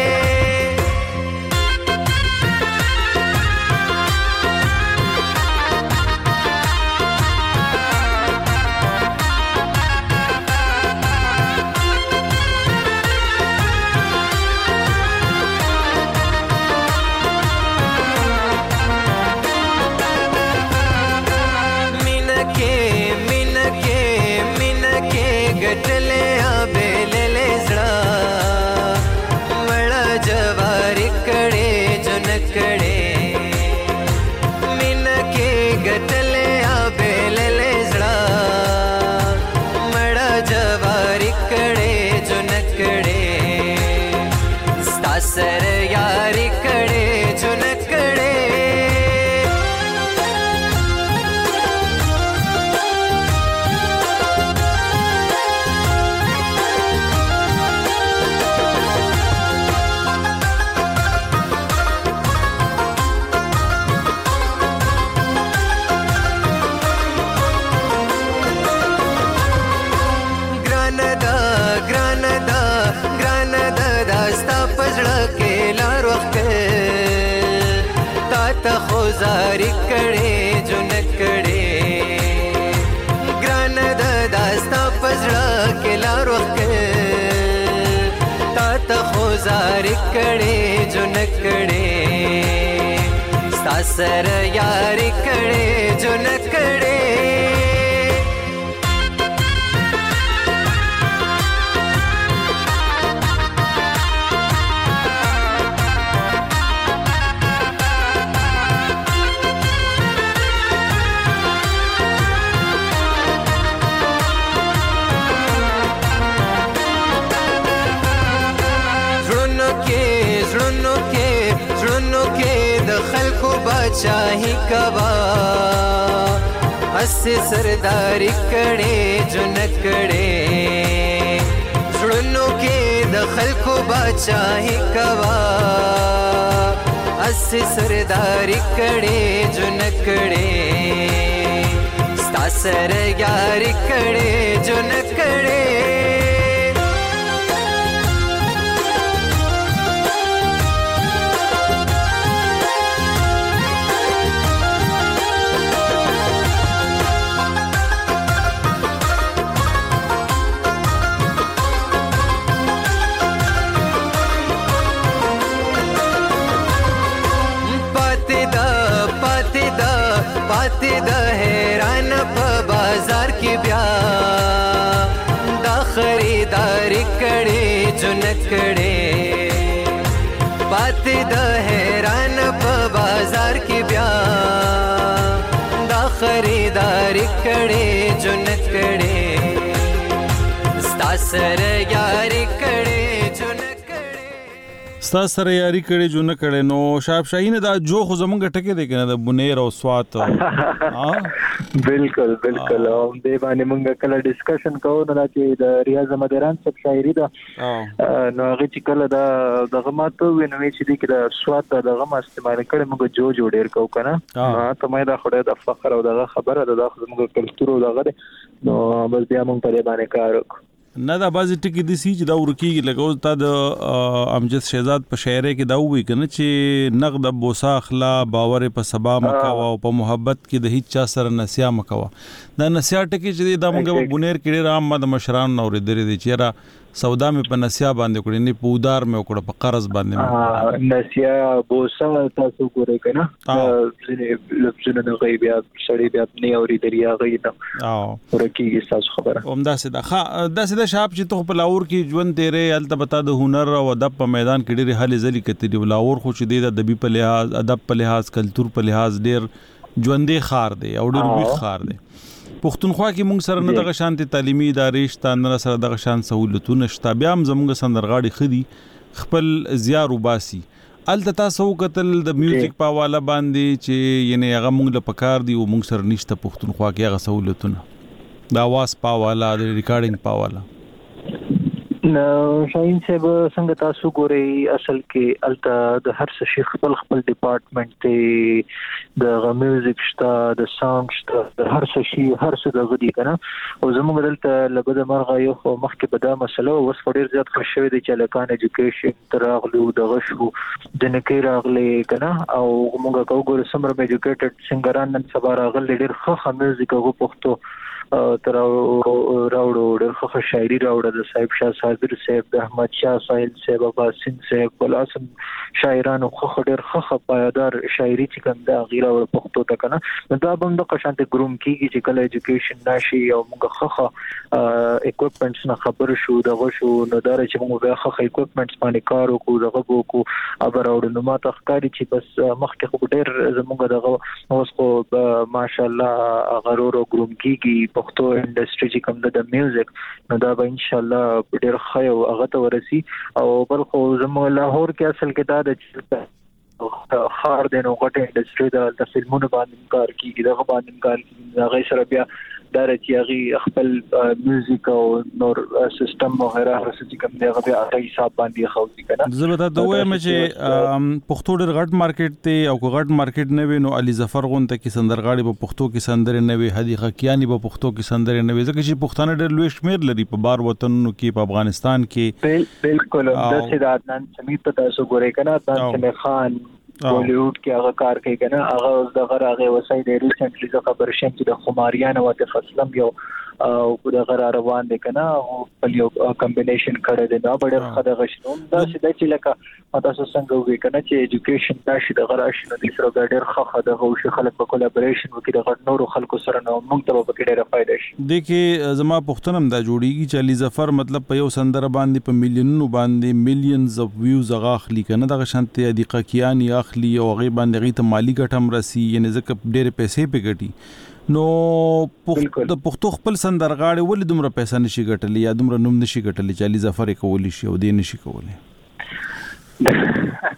गटले बेले सड़ा बड़ा जवारी कड़े जो न कड़े मिन के गटले बेले सड़ा बड़ा जवारी कड़े जो न कड़े सासर यारी कड़े जो न कड़े खुजारी कड़े जो न कड़े ग्रान दास्ता पजड़ा के लारो तात खुजारी कड़े जो न कड़े सासर यारी कड़े जो न कड़े बादशाही कवा हस सरदारी कड़े जो नकड़े जुड़नों के दखल को बादशाही कवा हस सरदारी कड़े जो नकड़े सर यारी कड़े जो नकड़े पाते द हैरान बाजार की ब्या दा खरीदारी कड़े जो नकड़े पाते द हैरान बाजार की ब्या दा खरीदारी कड़े जो नकड़े सर यारी कड़े जो ستا سره یاري کړي جو نه کړي نو شاب شاهین دا جو خو زمونږ ټکي دی کنه د بنیر او سوات بالکل هم دې باندې مونږ کله ډسکشن کوو نه چې د ریاض مدران صاحب شاعري دا نو هغه چې کله دا دغه ماته وینوي چې د کله سوات دغه ما استعمال کړي مونږ جو جوړیر کو کنه ته مې دا خدای د فخر او دغه خبره ده د زمونږ کلچر او دغه نو بس بیا مونږ په باندې کار وکړو نه دا بازي ټکی دي سي چې دا ورکیږي لګو تا د امجد شهزاد په شاعري کې دا وی کنه چې نقد بوسا اخلا باور په سبا مکوا او په محبت کې د هیڅ چا سره نسیا مکوا دا نسیا ټکی چې دا موږ بنیر کې رام مد مشران نور درې دي چې سودا مې په نسیا باندې کړی نه پودار مې وکړه په قرض باندې نسیا بوسا تاسو ګورئ کنه ځینې لفظونه د غیبیا سړی بیا نه اوري دریا غینا ورکیږي تاسو خبره همدا سده شاب چې ته په لاور کې ژوند تیرې الته بتا د هنر او ادب په میدان کې ډېر حل زلي کتي دی لاور خو چې د ادبي په لحاظ ادب په لحاظ کلچر په لحاظ ډېر ژوندې خار دی او ډېر وی خار دی پښتونخوا کې موږ سره نه دغه شانتي تعلیمي ادارې شته نه سره دغه شان سہولتونه شته بیا هم زموږ سندرغاړي خدي خپل زیار وباسي الته تاسو قتل د میوزیک په حواله باندې چې یعنی هغه موږ له پکار دی او موږ سره نشته پښتونخوا کې هغه سہولتونه د आवाज په حواله د ریکارډینګ په حواله نو شاهین صاحب څنګه تاسو ګورئ اصل کې الته د هر څه شي خپل ډپارټمنټ ته د میوزیک شته د ساوند شته د هر څه شي هر څه د غدي کنه او زموږ دلته لګد مرغه یو مخکې په دا مسله اوس ډیر زیات خوشوي دي چې لکان ایجوکیشن تراغلو د غشو د نکي راغلي کنه او موږ کوګور سمره ایجوکیټډ سنگران نن سبا راغلي ډیر ښه میوزیک او پښتو تر راوړو ډېر ښه شاعري راوړه د صاحب شاه صادر صاحب د احمد شاه ساحل صاحب باسم صاحب بلاسم شاعرانو خو ډېر ښه پایدار شاعري چې کوم دا غیره او پښتو ته کنه دا به د قشانت ګروم کیږي چې کله ایجوکیشن ناشي او موږ ښه اکوپمنټس نه خبر شو دغه شو نو دا چې موږ به ښه اکوپمنټس باندې کار وکړو دغه وکړو ابر او نو ما تخکاری چې بس مخکې خو ډېر زموږ دغه اوس خو ماشاءالله غرور او ګروم کیږي پښتو انډستری چې کوم د میوزیک نو دا به ان شاء الله ډېر ښه او هغه ته ورسي او بل خو زموږ لاهور کې اصل کې دا د خار د نو غټه انډستری د فلمونو باندې کار کیږي دغه باندې کار کیږي هغه سره بیا دا چې خپل میوزیک او نور سیستم وغیرہ چې کوم دی هغه هغه حساب باندې خوځي کنه زه ته وایم چې پښتو ډېر غټ مارکیټ ته او غټ مارکیټ نه وینو علي ظفر غونته کې سندرغاړي په پښتو کې سندره نه وي هدي خکیانی په پښتو کې سندره نه وي ځکه چې پښتانه ډېر لوی شمیر لري په بار وطنونو کې په افغانستان کې بالکل د سیداتنان سمیت تاسو ګورئ کنه تاسو خان بولیوډ کې هغه کار کوي کنه هغه د غره وسای د ریسنټلی څخه خبر شم چې د خماریان او د فصلم یو او د غره روان دي کنه او په یو کمبینیشن کړی دی دا ډېر خدای غشنوم دا چې لکه تاسو څنګه وی کنه چې ایجوکیشن ناشي د غره شنو دي سره ډېر خدای غوښه خلک په کولیبریشن وکړي د غټ نورو خلکو سره نو موږ ته په ډېر فائدہ شي د کې زما پښتنم دا جوړیږي چې علي ظفر مطلب په یو سندره باندې په میلیونونو باندې میلیونز اف ویوز غاخلی کنه دغه شانتي دقیقه کیانی اخلي او غي باندې غي ته مالی ګټم رسی یعنی ځکه ډېر پیسې په ګټي نو د پښتو خپل سندرغاړي ولې دومره پیسې نشي ګټلې یا دومره نوم نشي ګټلې چې علي ظفر کولی شي او دې نشي کولی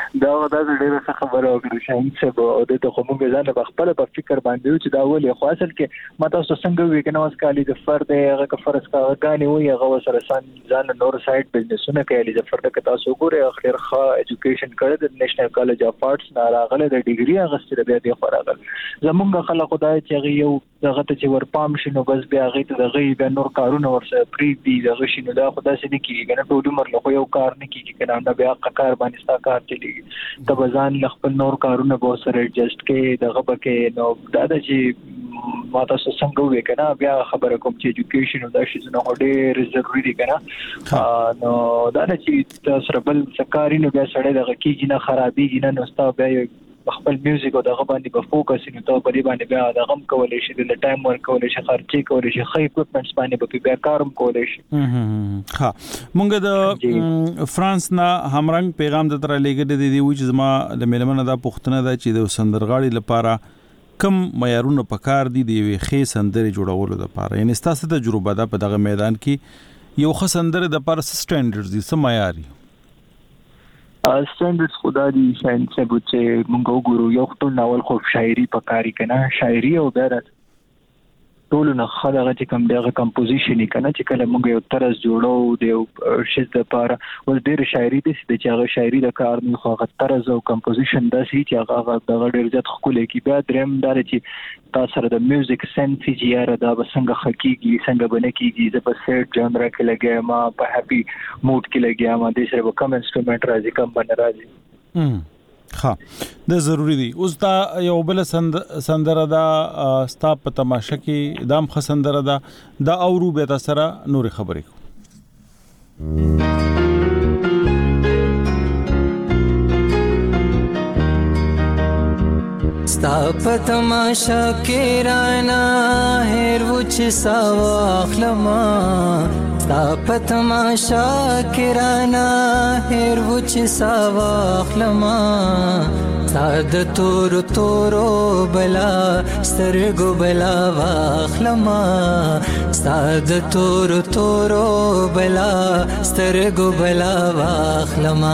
دا ډېره ښه خبره وکړه شاهین صاحب او د ته کومه ځان په خپل په فکر باندې چې دا ولې خو اصل کې ما تاسو څنګه وی کنه اوس کالي د فرد هغه کفرس کا غاني وي هغه سره ځان نور سایت بزنسونه کوي د فرد کې تاسو ګوره اخر ښه اډوকেশন کړی د نېشنل کالج اف آرټس نه راغله د ډیګري اغستره بیا د خراغل زمونږ خلک خدای چې یو دغه ته چې ورپام شنو بس بیا غي ته دغه بیا نور کارونه ورسره پری دی دغه شنو دا خدای سې نه کیږي کنه ټول عمر له یو کار نه کیږي کنه دا بیا کار باندې ستا کار چلیږي ته بزان خپل نور کارونه به سره ایڈجسټ کې دغه بکې نو دا چې ما تاسو څنګه وې کنه بیا خبره کوم چې اډوকেশন دا شي نه ډېر ضروری دي کنه نو دا چې تاسو بل سکاري نو بیا سړی دغه کیږي نه خرابېږي نه نو ستا بیا خپل میوزیک او دغه باندې په فوکس نو ته په دې باندې بیا د غم کولې شي د ټایم ورک کولې شي خرچې کولې شي خې اکوپمنټس باندې په بیا کارم کولې شي ها مونږ د فرانس نه همرنګ پیغام د تر لګې د دی چې زما د ملمنه دا پښتنه ده چې د سندرغاړي لپاره کم معیارونه پکار دي دی خې سندري جوړولو لپاره یعنی ستاسو تجربه ده په دغه میدان کې یو ښه سندره د لپاره سټانډرډز دي سم معیاري سټانډرډز خدا دي شاین څه چې مونږ وګورو یو ټول ناول خو شاعري پکاري کنه شاعري او بیرت ټول نه خدای چې کوم دغه کمپوزیشن کنه چې کله مونږ یو طرز جوړو د شیز د لپاره ول ډېر شاعري دي چې هغه شاعري د کار نه خو هغه طرز او کمپوزیشن د سې چې هغه د ډېر زیات خپل کې بیا دریم دار چې تاسو سره د میوزیک سنس چې یاره دا بسنګ حقيقي څنګه بنه کیږي د په سیټ جانرا کې لګیا ما په هپی موډ کې لګیا ما د سره کوم انسټرومنت راځي کوم بن راځي ها د ضروری دی اوس دا یو بل سندره دا ستا په تماشه کې دام خ سندره دا اورو به تاسو سره نور خبرې ستا په تماشه کې رانا هر وچ ساخلما ستا په تماشا کې رانا هر وچ ساخلما ستا د تور تورو بلا سترګو بلا واخلما ستا د تور تورو بلا سترګو بلا واخلما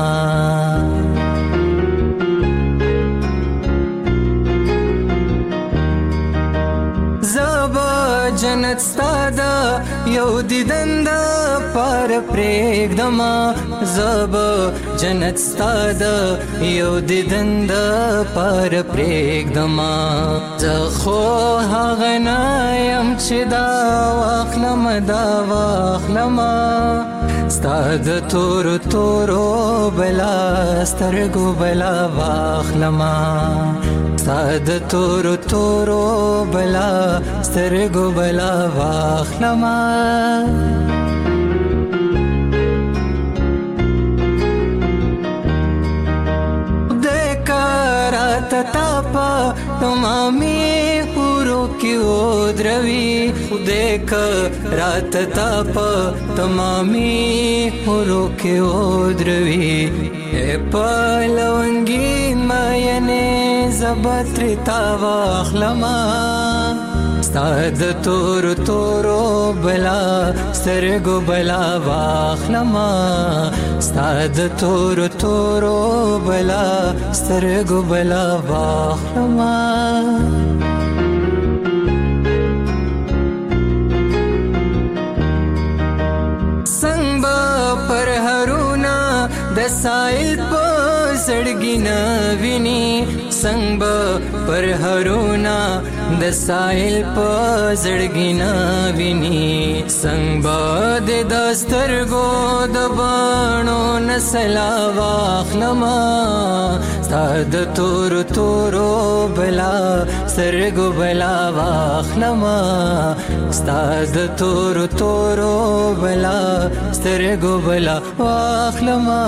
جنت ستادا یو دیدند پر پرېږدما زب جنت ستادا یو دیدند پر پرېږدما زه خو هغه نه یم چې دا واخلما ستا د تورو تورو بلا سترګو بلا واخلما ستا د تورو تورو بلا سترګو بلا واخلما دکارات تاپا تمامی پورو کیو دروی دکارات تاپا تمامی پورو کیو دروی پلونگین ماینه زبتر تا واخلما ستا د تورو تورو بلا سترګو بلا واخلما ستا د تورو تورو بلا سترګو بلا واخلما څنګه پر هرونا د سایل په زړګي نه ویني څنګه پر هرونا د سایل په زړګي نه ویني څنګه د دسترګو د بانو نسلا واخلما ستا د تورو تورو بلا سترګو بلا واخلما ستا د تورو تورو بلا سترګو بلا واخلما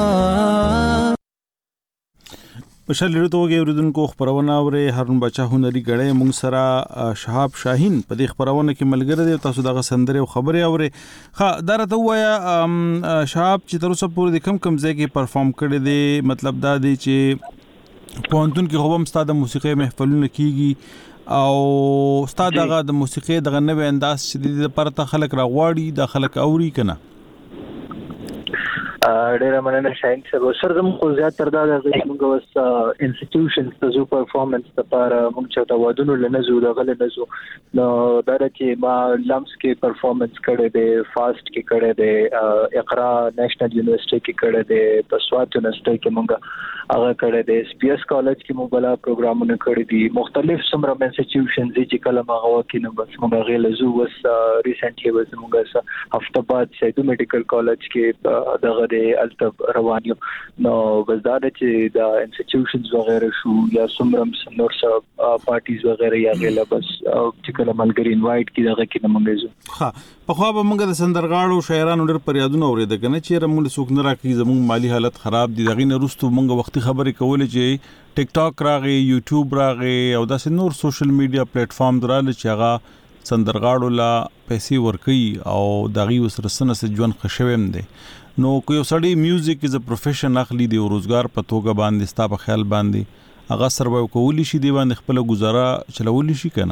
بشل لرتوږي اوریدونکو خبرونه اوري هارون بچا هنري غړې مونږ سره شهاب شاهین په دې خبرونه کې ملګری دی تاسو دغه سندره او خبره اوري ها درته وایا شهاب چې تر اوسه پورې کم ځای کې پرفارم کړی دی مطلب دا دی چې پونتون کې هم ستاده موسیقي محفلونه کیږي او ستاده د موسیقي دغه نوې انداز چې د پرته خلک راغواړي د خلک اوري کنه ډېر مننه شاهین صاحب. سر زموږ خو زیات تر دا د موږ وس انسټیټیوشنز ته زو پرفارمنس لپاره موږ چې دا ودونو لنزو د غل نزو نو دا چې ما لمس کې پرفارمنس کړی دی، فاست کې کړی دی، اقرا نېشنل یونیورسيټي کې کړی دی، په سوات یونیورسيټي کې موږ هغه کړی دی، اس پی اس کالج کې موږ بلا پروګرامونه کړی دي، مختلف څومره انسټیټیوشنز چې کله ما غوا کې نو بس موږ غل زو وس ریسنټلی وس موږ هفته بعد سیدو میډیکل کالج کې دغه د التب روانیو نو بس دا چې دا انسټیټیوشنز وغیرہ شو یا څومره نور څه پارټیز وغیرہ یا غل بس چې کله ملګری انوایټ کی دغه کې موږ زو. ها په خو به موږ د سندرغاړو شاعرانو ډېر پریادونه اورېده کنه چې موږ څوک نه راکې زموږ مالی حالت خراب دي دغه نه رستو موږ وختي خبرې کولې چې ټیک ټاک راغی، یوټیوب راغی او داسې نور سوشل میډیا پلیټ فارم دراله چې هغه سندرغاړو لا پیسې ورکي او دغه وسرسنه سره ژوند خښوم دي. نو کوي سړی میوزیک از ا پروفیشن اخلي دی او روزګار په توګه باندې ستا په خیال باندې هغه سروایو کولی شي دی باندې خپل گزاره چلولی شي کنه؟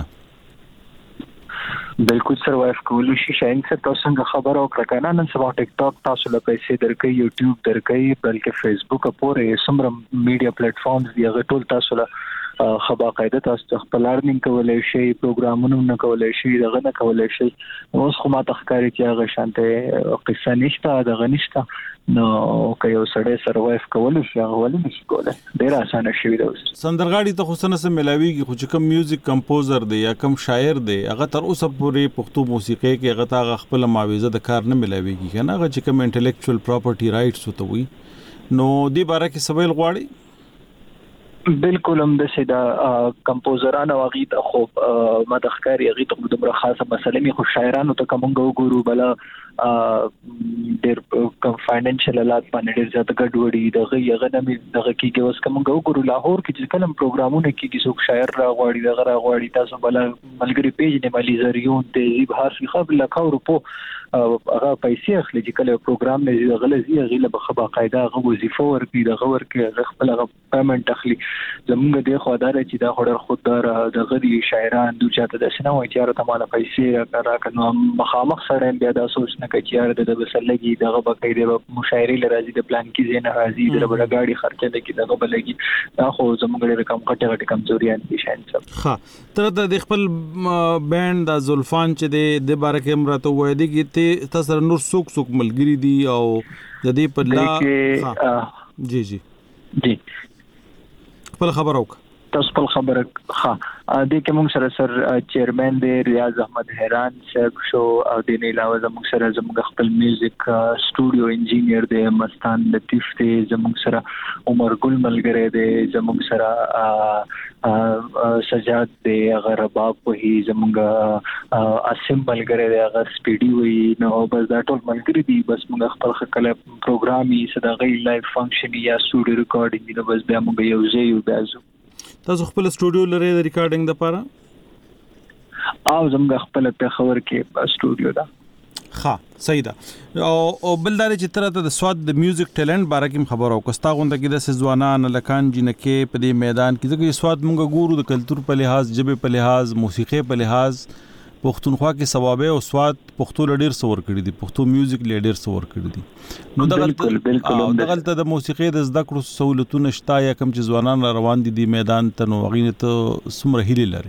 بالکل سروایو کولی شي. شاین څه تاسو څنګه خبر او کړه نن سبا ټیک ټاک تاسو له پیسې درکې، یوټیوب درکې، بلکې فیسبوک پورې سمره میډیا پلیټ فارمز دی هغه ټول تاسو له خبا قاعده تاسو خپل لرنینګ کولای شي، پروګرامونه نه کولای شي، دغه نه کولای شي. اوس خو ما تخکاری چې هغه شانته قصه نشته دغه نشته نو که یو سړی سروایو کولای شي هغه ولې نشي کولای. ډیر اسانه شي دا اوس سندرغاړي ته خصوصا سم ملاويږي خو چې کوم میوزیک کمپوزر دی یا کوم شاعر دی هغه تر اوسه پورې پښتو موسیقي کې هغه تا خپل معاوضه د کار نه ملاويږي کنه هغه چې کوم انټلیکچوال پراپرټي رائټس وته وي نو دې باره کې سوال غواړي. بالکل هم د سیدا کمپوزرانو او غیت خو ما د ښکاری غیت خو د خاصه مسله می خو شاعرانو ته کوم ګورو بلا ډېر کم فاینانشل حالات باندې ډېر زیات ګډوډي دغه یغه نه دغه کېږي اوس کوم ګورو لاهور کې چې کلم پروګرامونه کېږي څوک شاعر را غواړي دغه را غواړي تاسو بلا ملګری پیج نه مالي زریون ته زیبهار فی قبل لکاو روپو هغه پیسې اخلي چې کله پروګرام نه غلزي غیله بخبا قاعده هغه وظیفه ورکړي دغه ورکړي خپل هغه پیمنٹ اخلي. زمونږ د خدای چې دا خورر خوددار دغه دي شاعران دوی چاته د سينما اچاره ته مال پیسې راکنه مخامخ سره بیا د سوچ نه کوي د بسلګي دغه بقایده مشاعري لرازي د پلان کې زین راځي د بل غاډي خرچه د کې دغه بلګي دا خو زمونږ د کم کټه کمزوريان دي شاین صاحب. ها تر د خپل بینډ د زلفان چې د بارکه امرته وای دي کې تاسو نور څوک ملګری دي او د دې په لا جی خپل خبر اوک تاسو خپل خبره ها د کوم سره چیرمن دی ریاض احمد حیران صاحب شو او د نه علاوه زموږ سره زموږ خپل میوزیک سټوډیو انجینیر دی مستان لطیف دی زموږ سره عمر ګل ملګری دی زموږ سره سجاد دی هغه رباب وهي زموږ اسیم ملګری دی هغه سپیډي وي نو بس دا ټول ملګری دي بس موږ خپل خپل پروګرامي صداغي لایف فنکشن یا سټوډیو ریکارډینګ نو بس بیا موږ یو ځای یو بازو. تاسو خپل سټوډیو لري د ریکارډینګ لپاره؟ او زموږ خپل په خبر کې سټوډیو ده. ها صحیح ده او بلدار چې ترته د سواد د میوزیک ټیلنٹ باره کې خبر او کستا غونډه کې د سزوانان لکان جنکه په دې میدان کې ځکه سواد مونږ ګورو د کلچر په لحاظ جبه په لحاظ موسیقي په لحاظ پښتونخوا کې ثوابه او سواد پښتو لډیر سور کړی دي پښتو میوزیک لډیر سور کړی دي نو دغلت د موسیقي د زده کړو سہولتونه شته یا کوم چې ځوانان روان دي د میدان ته نو غینه ته سمره هلي لري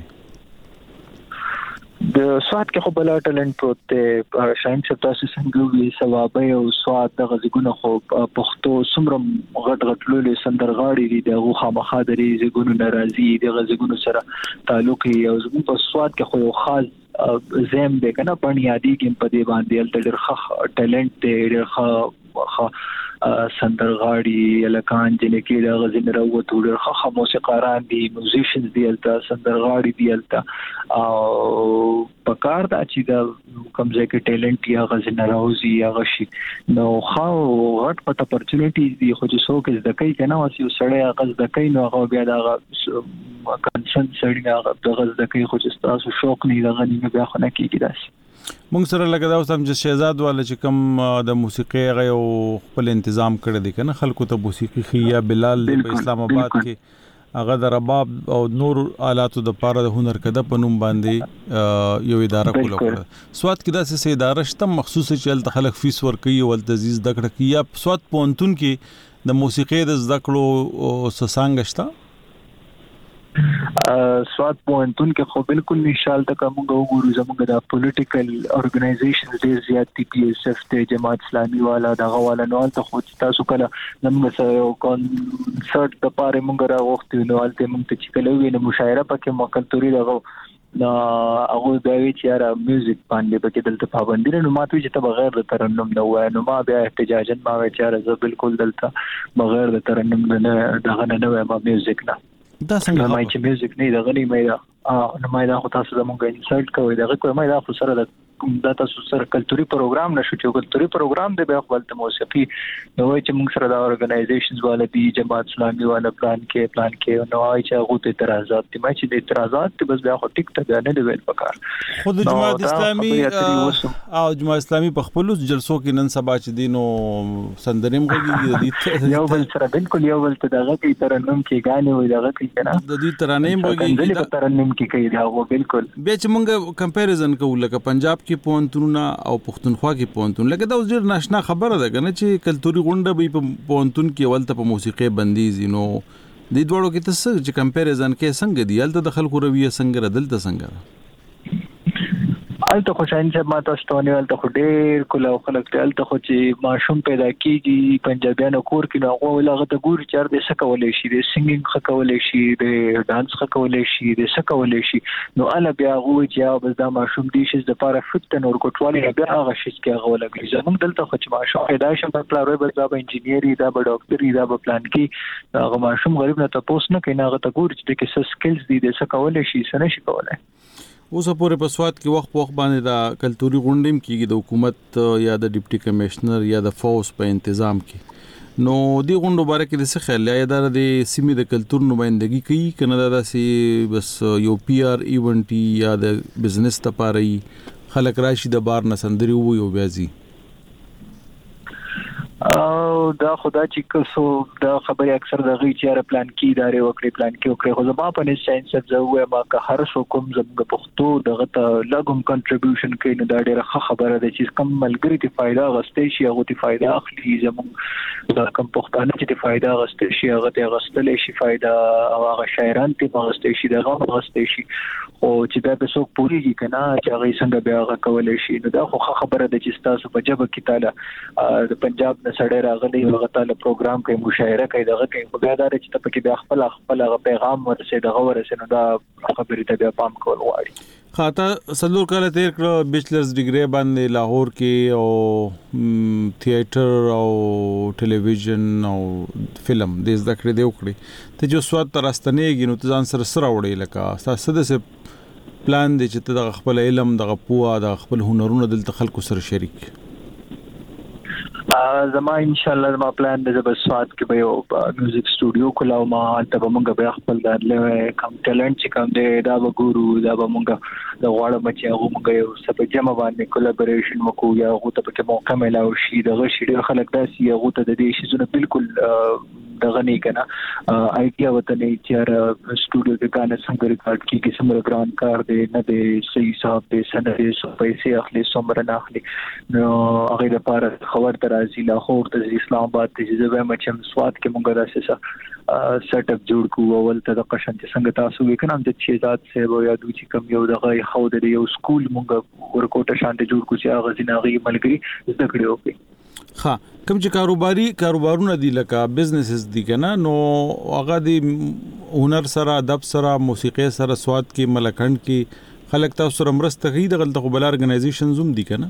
د سواد کې خو بل ټالنت پروت دی شاین چې تاسو څنګه وی ثوابه او سواد د غزګونه خو پښتو سمره غټ لولې سندرغاړي دي د خامخا دري زګونو ناراضي د غزګونو سره تعلق یې او زموږ په سواد کې خو یو خاص زم دی کنه بنیادی کې په دې باندې ډېر ښه ټالنت دی ډېر ښه سندرغاړي لکان جنکه د غزل راوته ډېر ښه موسیقاران دي میوزیشنز دي الته سندرغاړي دي الته او پکار دا چې د کوم ځای کې ټیلنٹ یا غزل راوځي یا غشي نو خو غټ پټ اپورتونټیز دي خو چې څوک زده کوي کنه واسي سړی غز د کوي نو هغه بیا دا کنسن سړی هغه د غز د کوي خو چې تاسو شوق نه لغنی بیا خو نه کیږي داسي. مونږ سره لګا دا اوس هم چې شهزاد والا چې کوم د موسیقي غو خپل تنظیم کړی دی کنه خلکو ته موسیقي خیا بلال په اسلام آباد کې هغه د رباب او نور آلاتو د پاره د هنر کده په نوم باندې یو اداره کوله کړه. سواد کې داسې اداره شته مخصوص چې ال خلک فیس ورکوي او تزیز د کړه کی یا سواد پونتون کې د موسیقي د زده کړو سسانګ شته. سواد پوهنتون کې خو بالکل نشال تک موږ وګورو زموږ د پولیټیکل اورګنایزیشنز ډیر زیات ټي پی ایس اف ته جماعت اسلامي والا دغه والا نو ته خو تاسو کله زموږ سره یو کانسرت د پاره موږ راغوښتو نو الته موږ ته چې کله ویني مشاعره پکې مکلتوري دغه نو هغه د وی چې را میوزیک باندې پکې دلته پابندي نه ماته چې ته بغیر د ترنم نه وای نو ما بیا احتجاجن ما وای چې را بالکل دلته بغیر د ترنم نه دغه نه وای ما میوزیک نه دا څنګه ما چې میوزیک نه دا غني مې نو ما دا خو تاسو زموږ انسلټ کوي دا کوي ما دا خو سره د تاسو سره کلتوري پروګرام نشو چې کلتوري پروګرام دی به خپل ته موسیقي نو چې موږ سره دا اورګنایزیشنز والا دي جماعت اسلامي والا پلان کې نو چې هغه ته اعتراضات دي ما چې د اعتراضات ته بس بیا خو ټیک ته نه دی ویل پکار. خود جماعت اسلامي او جماعت اسلامي په خپل جلسو کې نن سبا چې دینو سندریم غوږی یو بل سره بالکل یو بل ته دغه کې ترنم کې غانې وي دغه کې کنه د دې ترانې غوږی د ترنم کې کوي دا و بالکل به چې موږ کمپیریزن کوو لکه پنجاب کې پونتونه او پښتونخوا کې پونتون لکه دا ډیر ناشنا خبره ده کنه چې کلتوري غونډه به په پونتون کې ولته په موسیقي بندیز نو د دوړو کې تاسو چې کمپیریزن کې څنګه دی الته د خلکو رویه څنګه دلته څنګه الته خو شاین چې ما تاسو ته ونیول ته ډېر کله خلک ته الته خو چې ماشوم پیدا کیږي پنجابیانو کور کې نو هغه لغه ته ګور چار دې سکولې شي د سنگینګ خکولې شي د ډانس خکولې شي د سکولې شي نو اله بیا هغه چې بس دا ماشوم دې شي د لپاره فټ نور کوټوالي بیا هغه شي چې هغه ولګي زموږ دلته خو چې ماشوم پیدا شي په پلانوي بس دا به انجینیری دا به ډاکټري دا به پلان کې هغه ماشوم غریب نه تاسو نه کینه هغه ته ګور چې کې سکلز دي د سکولې شي سره شي کولای. اوس پورې په سواد کې وخت باندې دا کلتوري غونډې کېږي د حکومت یا د ډیپټي کمشنر یا د فوز په تنظیم کې نو دی غونډو باره کې د څه خیال یا د سیمې د کلتور نمائندګي کوي کنه دا داسې بس یو پی آر ایونت یا د بزنس لپاره خلک راشي د بار نه سندري وو یو بیازي او دا خدا چې کسو دا خبره اکثر د غي چیرې پلان کې ادارې وکړي پلان کې وکړي خو زما په نس ساينس زوه ما که هر څو کوم زموږ پښتو دغه ته لګوم کنټریبیوشن کوي نو دا ډیره ښه خبره ده چې کم ملګری ته فائدہ غستې شي هغه ته فائدہ اخلي زموږ دا کم پښتانه چې ته فائدہ غستې شي هغه ته غستلې شي فائدہ هغه شاعران ته غستې شي دغه غستې شي او چې دا به څوک پوریږي کنه چې هغه څنګه بیا هغه کولای شي نو دا خو ښه خبره ده چې تاسو په جبه کې تعالی د پنجاب سړی راغلی هغه تعالی پروګرام کوي مشاعره کوي دغه کوي بیا دا چې ته پکې بیا خپل پیغام ورسې دغه ورسې نو دا خبرې ته بیا پام کول غواړي. خاطر سلور کاله تیر کړ بیچلرز ډیګری باندې لاهور کې او تھیټر او ټلویزیون او فلم د زده کړې دی وکړي ته جو سواد ترستنېږي نو ته ځان سره سره وړي لکه تاسو د پلان دی چې ته د خپل علم د پوهه د خپل هنرونو دلته خلکو سره شریک زما ان شاء الله ما پلان د سواد کې به یو میوزیک سټوډیو کولاو ما ته به مونږ به خپل د کم ټیلنټ چې کوم دی دا به ګورو دا به مونږ د غواړم چې هغه مونږ یو سبا جمع باندې کولیبریشن وکړو یا هغه ته په موقع ملاو شي دغه شي ډېر خلک داسي هغه ته د دې شي زونه بالکل دغه نه کنه آیډیا وته نه چې سټوډیو کې غانې څنګه ریکارډ کیږي څومره ګران کار دی نه دی صحیح حساب دی سندري سو پیسې اخلي څومره نه اخلي نو هغه لپاره خبر ترازی لاهور ته اسلام آباد ته چې مچم سواد کې مونږ راسه سیټ اپ جوړ کوو ول ته د قشن چې څنګه تاسو وکړم د شهزاد صاحب یا دوی چې کوم یو دغه خو د یو سکول مونږ ورکوټه شانته جوړ کو چې هغه زیناغي ملګری زده کړو وکړي. ها کوم چې کاروبارونه دي لکه بزنسز دي کنه نو هغه دي هنر سره ادب سره موسیقي سره سواد کې ملکند کې خلک تاسو سره مرسته کوي د غلطه خبر ارګنایزیشنز هم دي کنه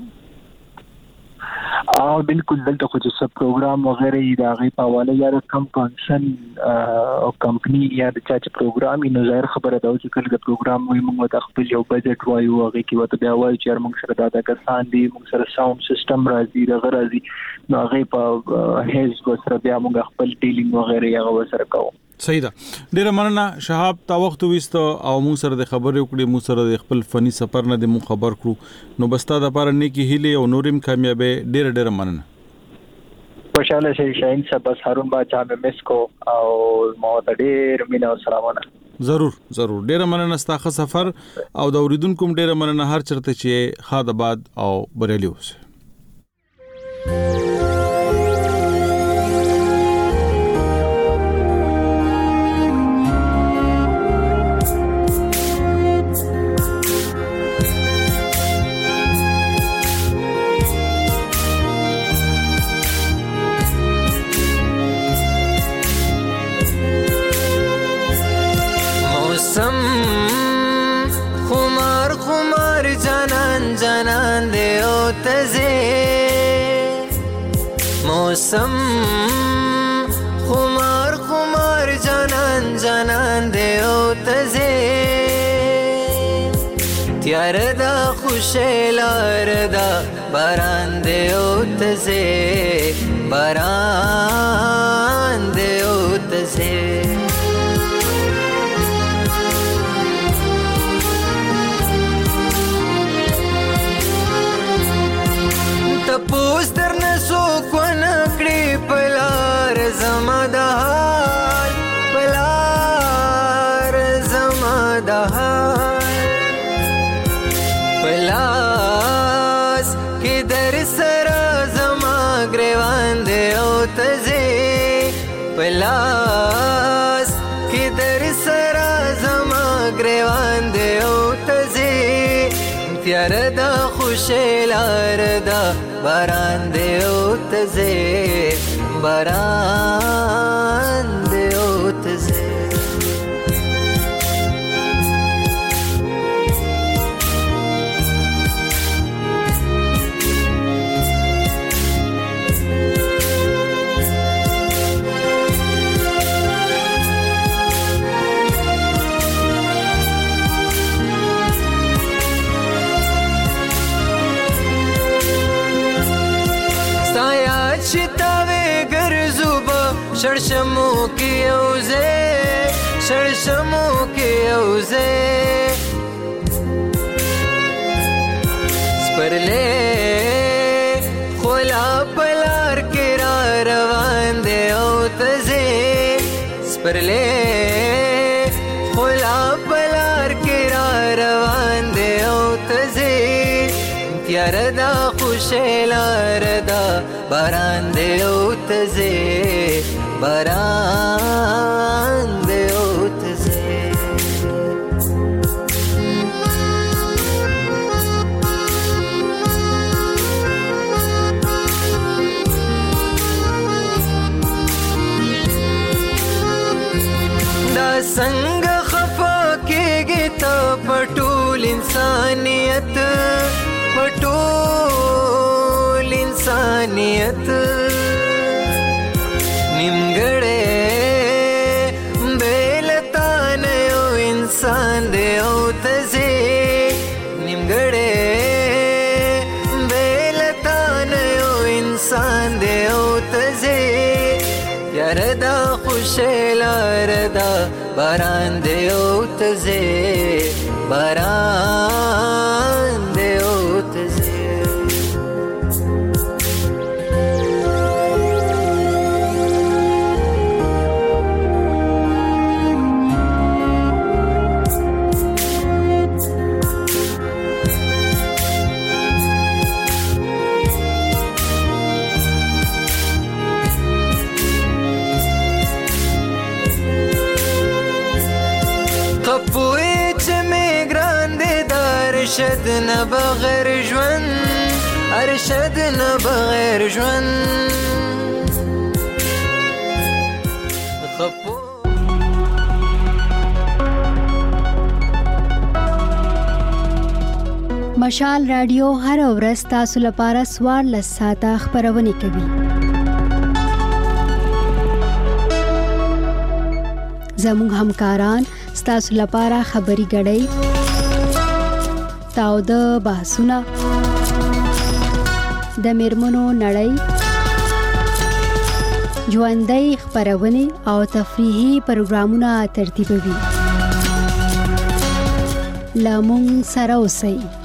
بالکل دلته خو چې سب پروګرام وغیرہ دا غي په حواله یا کم کانسن او کمپنی یا د چا چې پروګرام نو ظاهر خبره دا چې کله د پروګرام وي موږ د خپل یو بجټ وایو هغه کې وته بیا وایي چې موږ سره دا کسان دي موږ سره ساوند سیستم راځي د غرازي نو هغه په هیز سره بیا موږ خپل ډیلینګ وغیرہ هغه سره کوو. صحیح ده ډیره مننه شهاب تا وخت وست او موږ سره د خبرې وکړې موږ سره د خپل فني سفر نه د مو خبر کړو نو بستا د پاره نیکی هیله او نورم کامیابی ډیره مننه. خوشاله شي شاهین صاحب بس هارون باچا مې مس کو او مو ته ډېر مینه او سلامونه. ضرور ډیره مننه ستاسو سفر او د اوریدونکو ډیره مننه هر چرته چې خاد آباد او بریلی اوسه. خمار جانان دے او تزے موسم خمار جانان دے او تزے تیار دا خوشیلار دا باران دے او تزے باران دے او تزے تپوس در نسو کو نکڑی پلار زمدہال پلاس کی در سر زما گریوان دے او تزے پلاس کی در سر زما گریوان دے او تزے تیار دا خوشیلار دا باران دے او تزے باران دے او تزے شرشمو کی اوزے سپرلے خولا پلار کرا روان دے او تزے سپرلے خولا پلار کرا روان دے او تزے تیار دا خوشیلار دا باران دے او تزے باران دے او تزے دا سنگ خفا کیگی تا پٹول انسانیت نیمگڑے بیلتان او انسان دے او تزے نیمگڑے بیلتان او انسان دے او تزے یار دا خوشیلار دا باران دے او تزے باران دے او تزے ارشد نه بغیر ژوند ارشد نه بغیر ژوند مشال رادیو هر ورځ تاسو لپاره 14 ساعته خبرونه کوي. زموږ همکاران تاسو لپاره خبري غړي تاو د بحثونه د میرمنو نړۍ ژوندۍ خبرونه او تفریحي پروګرامونه ترتیبوي. لامون سره اوسئ.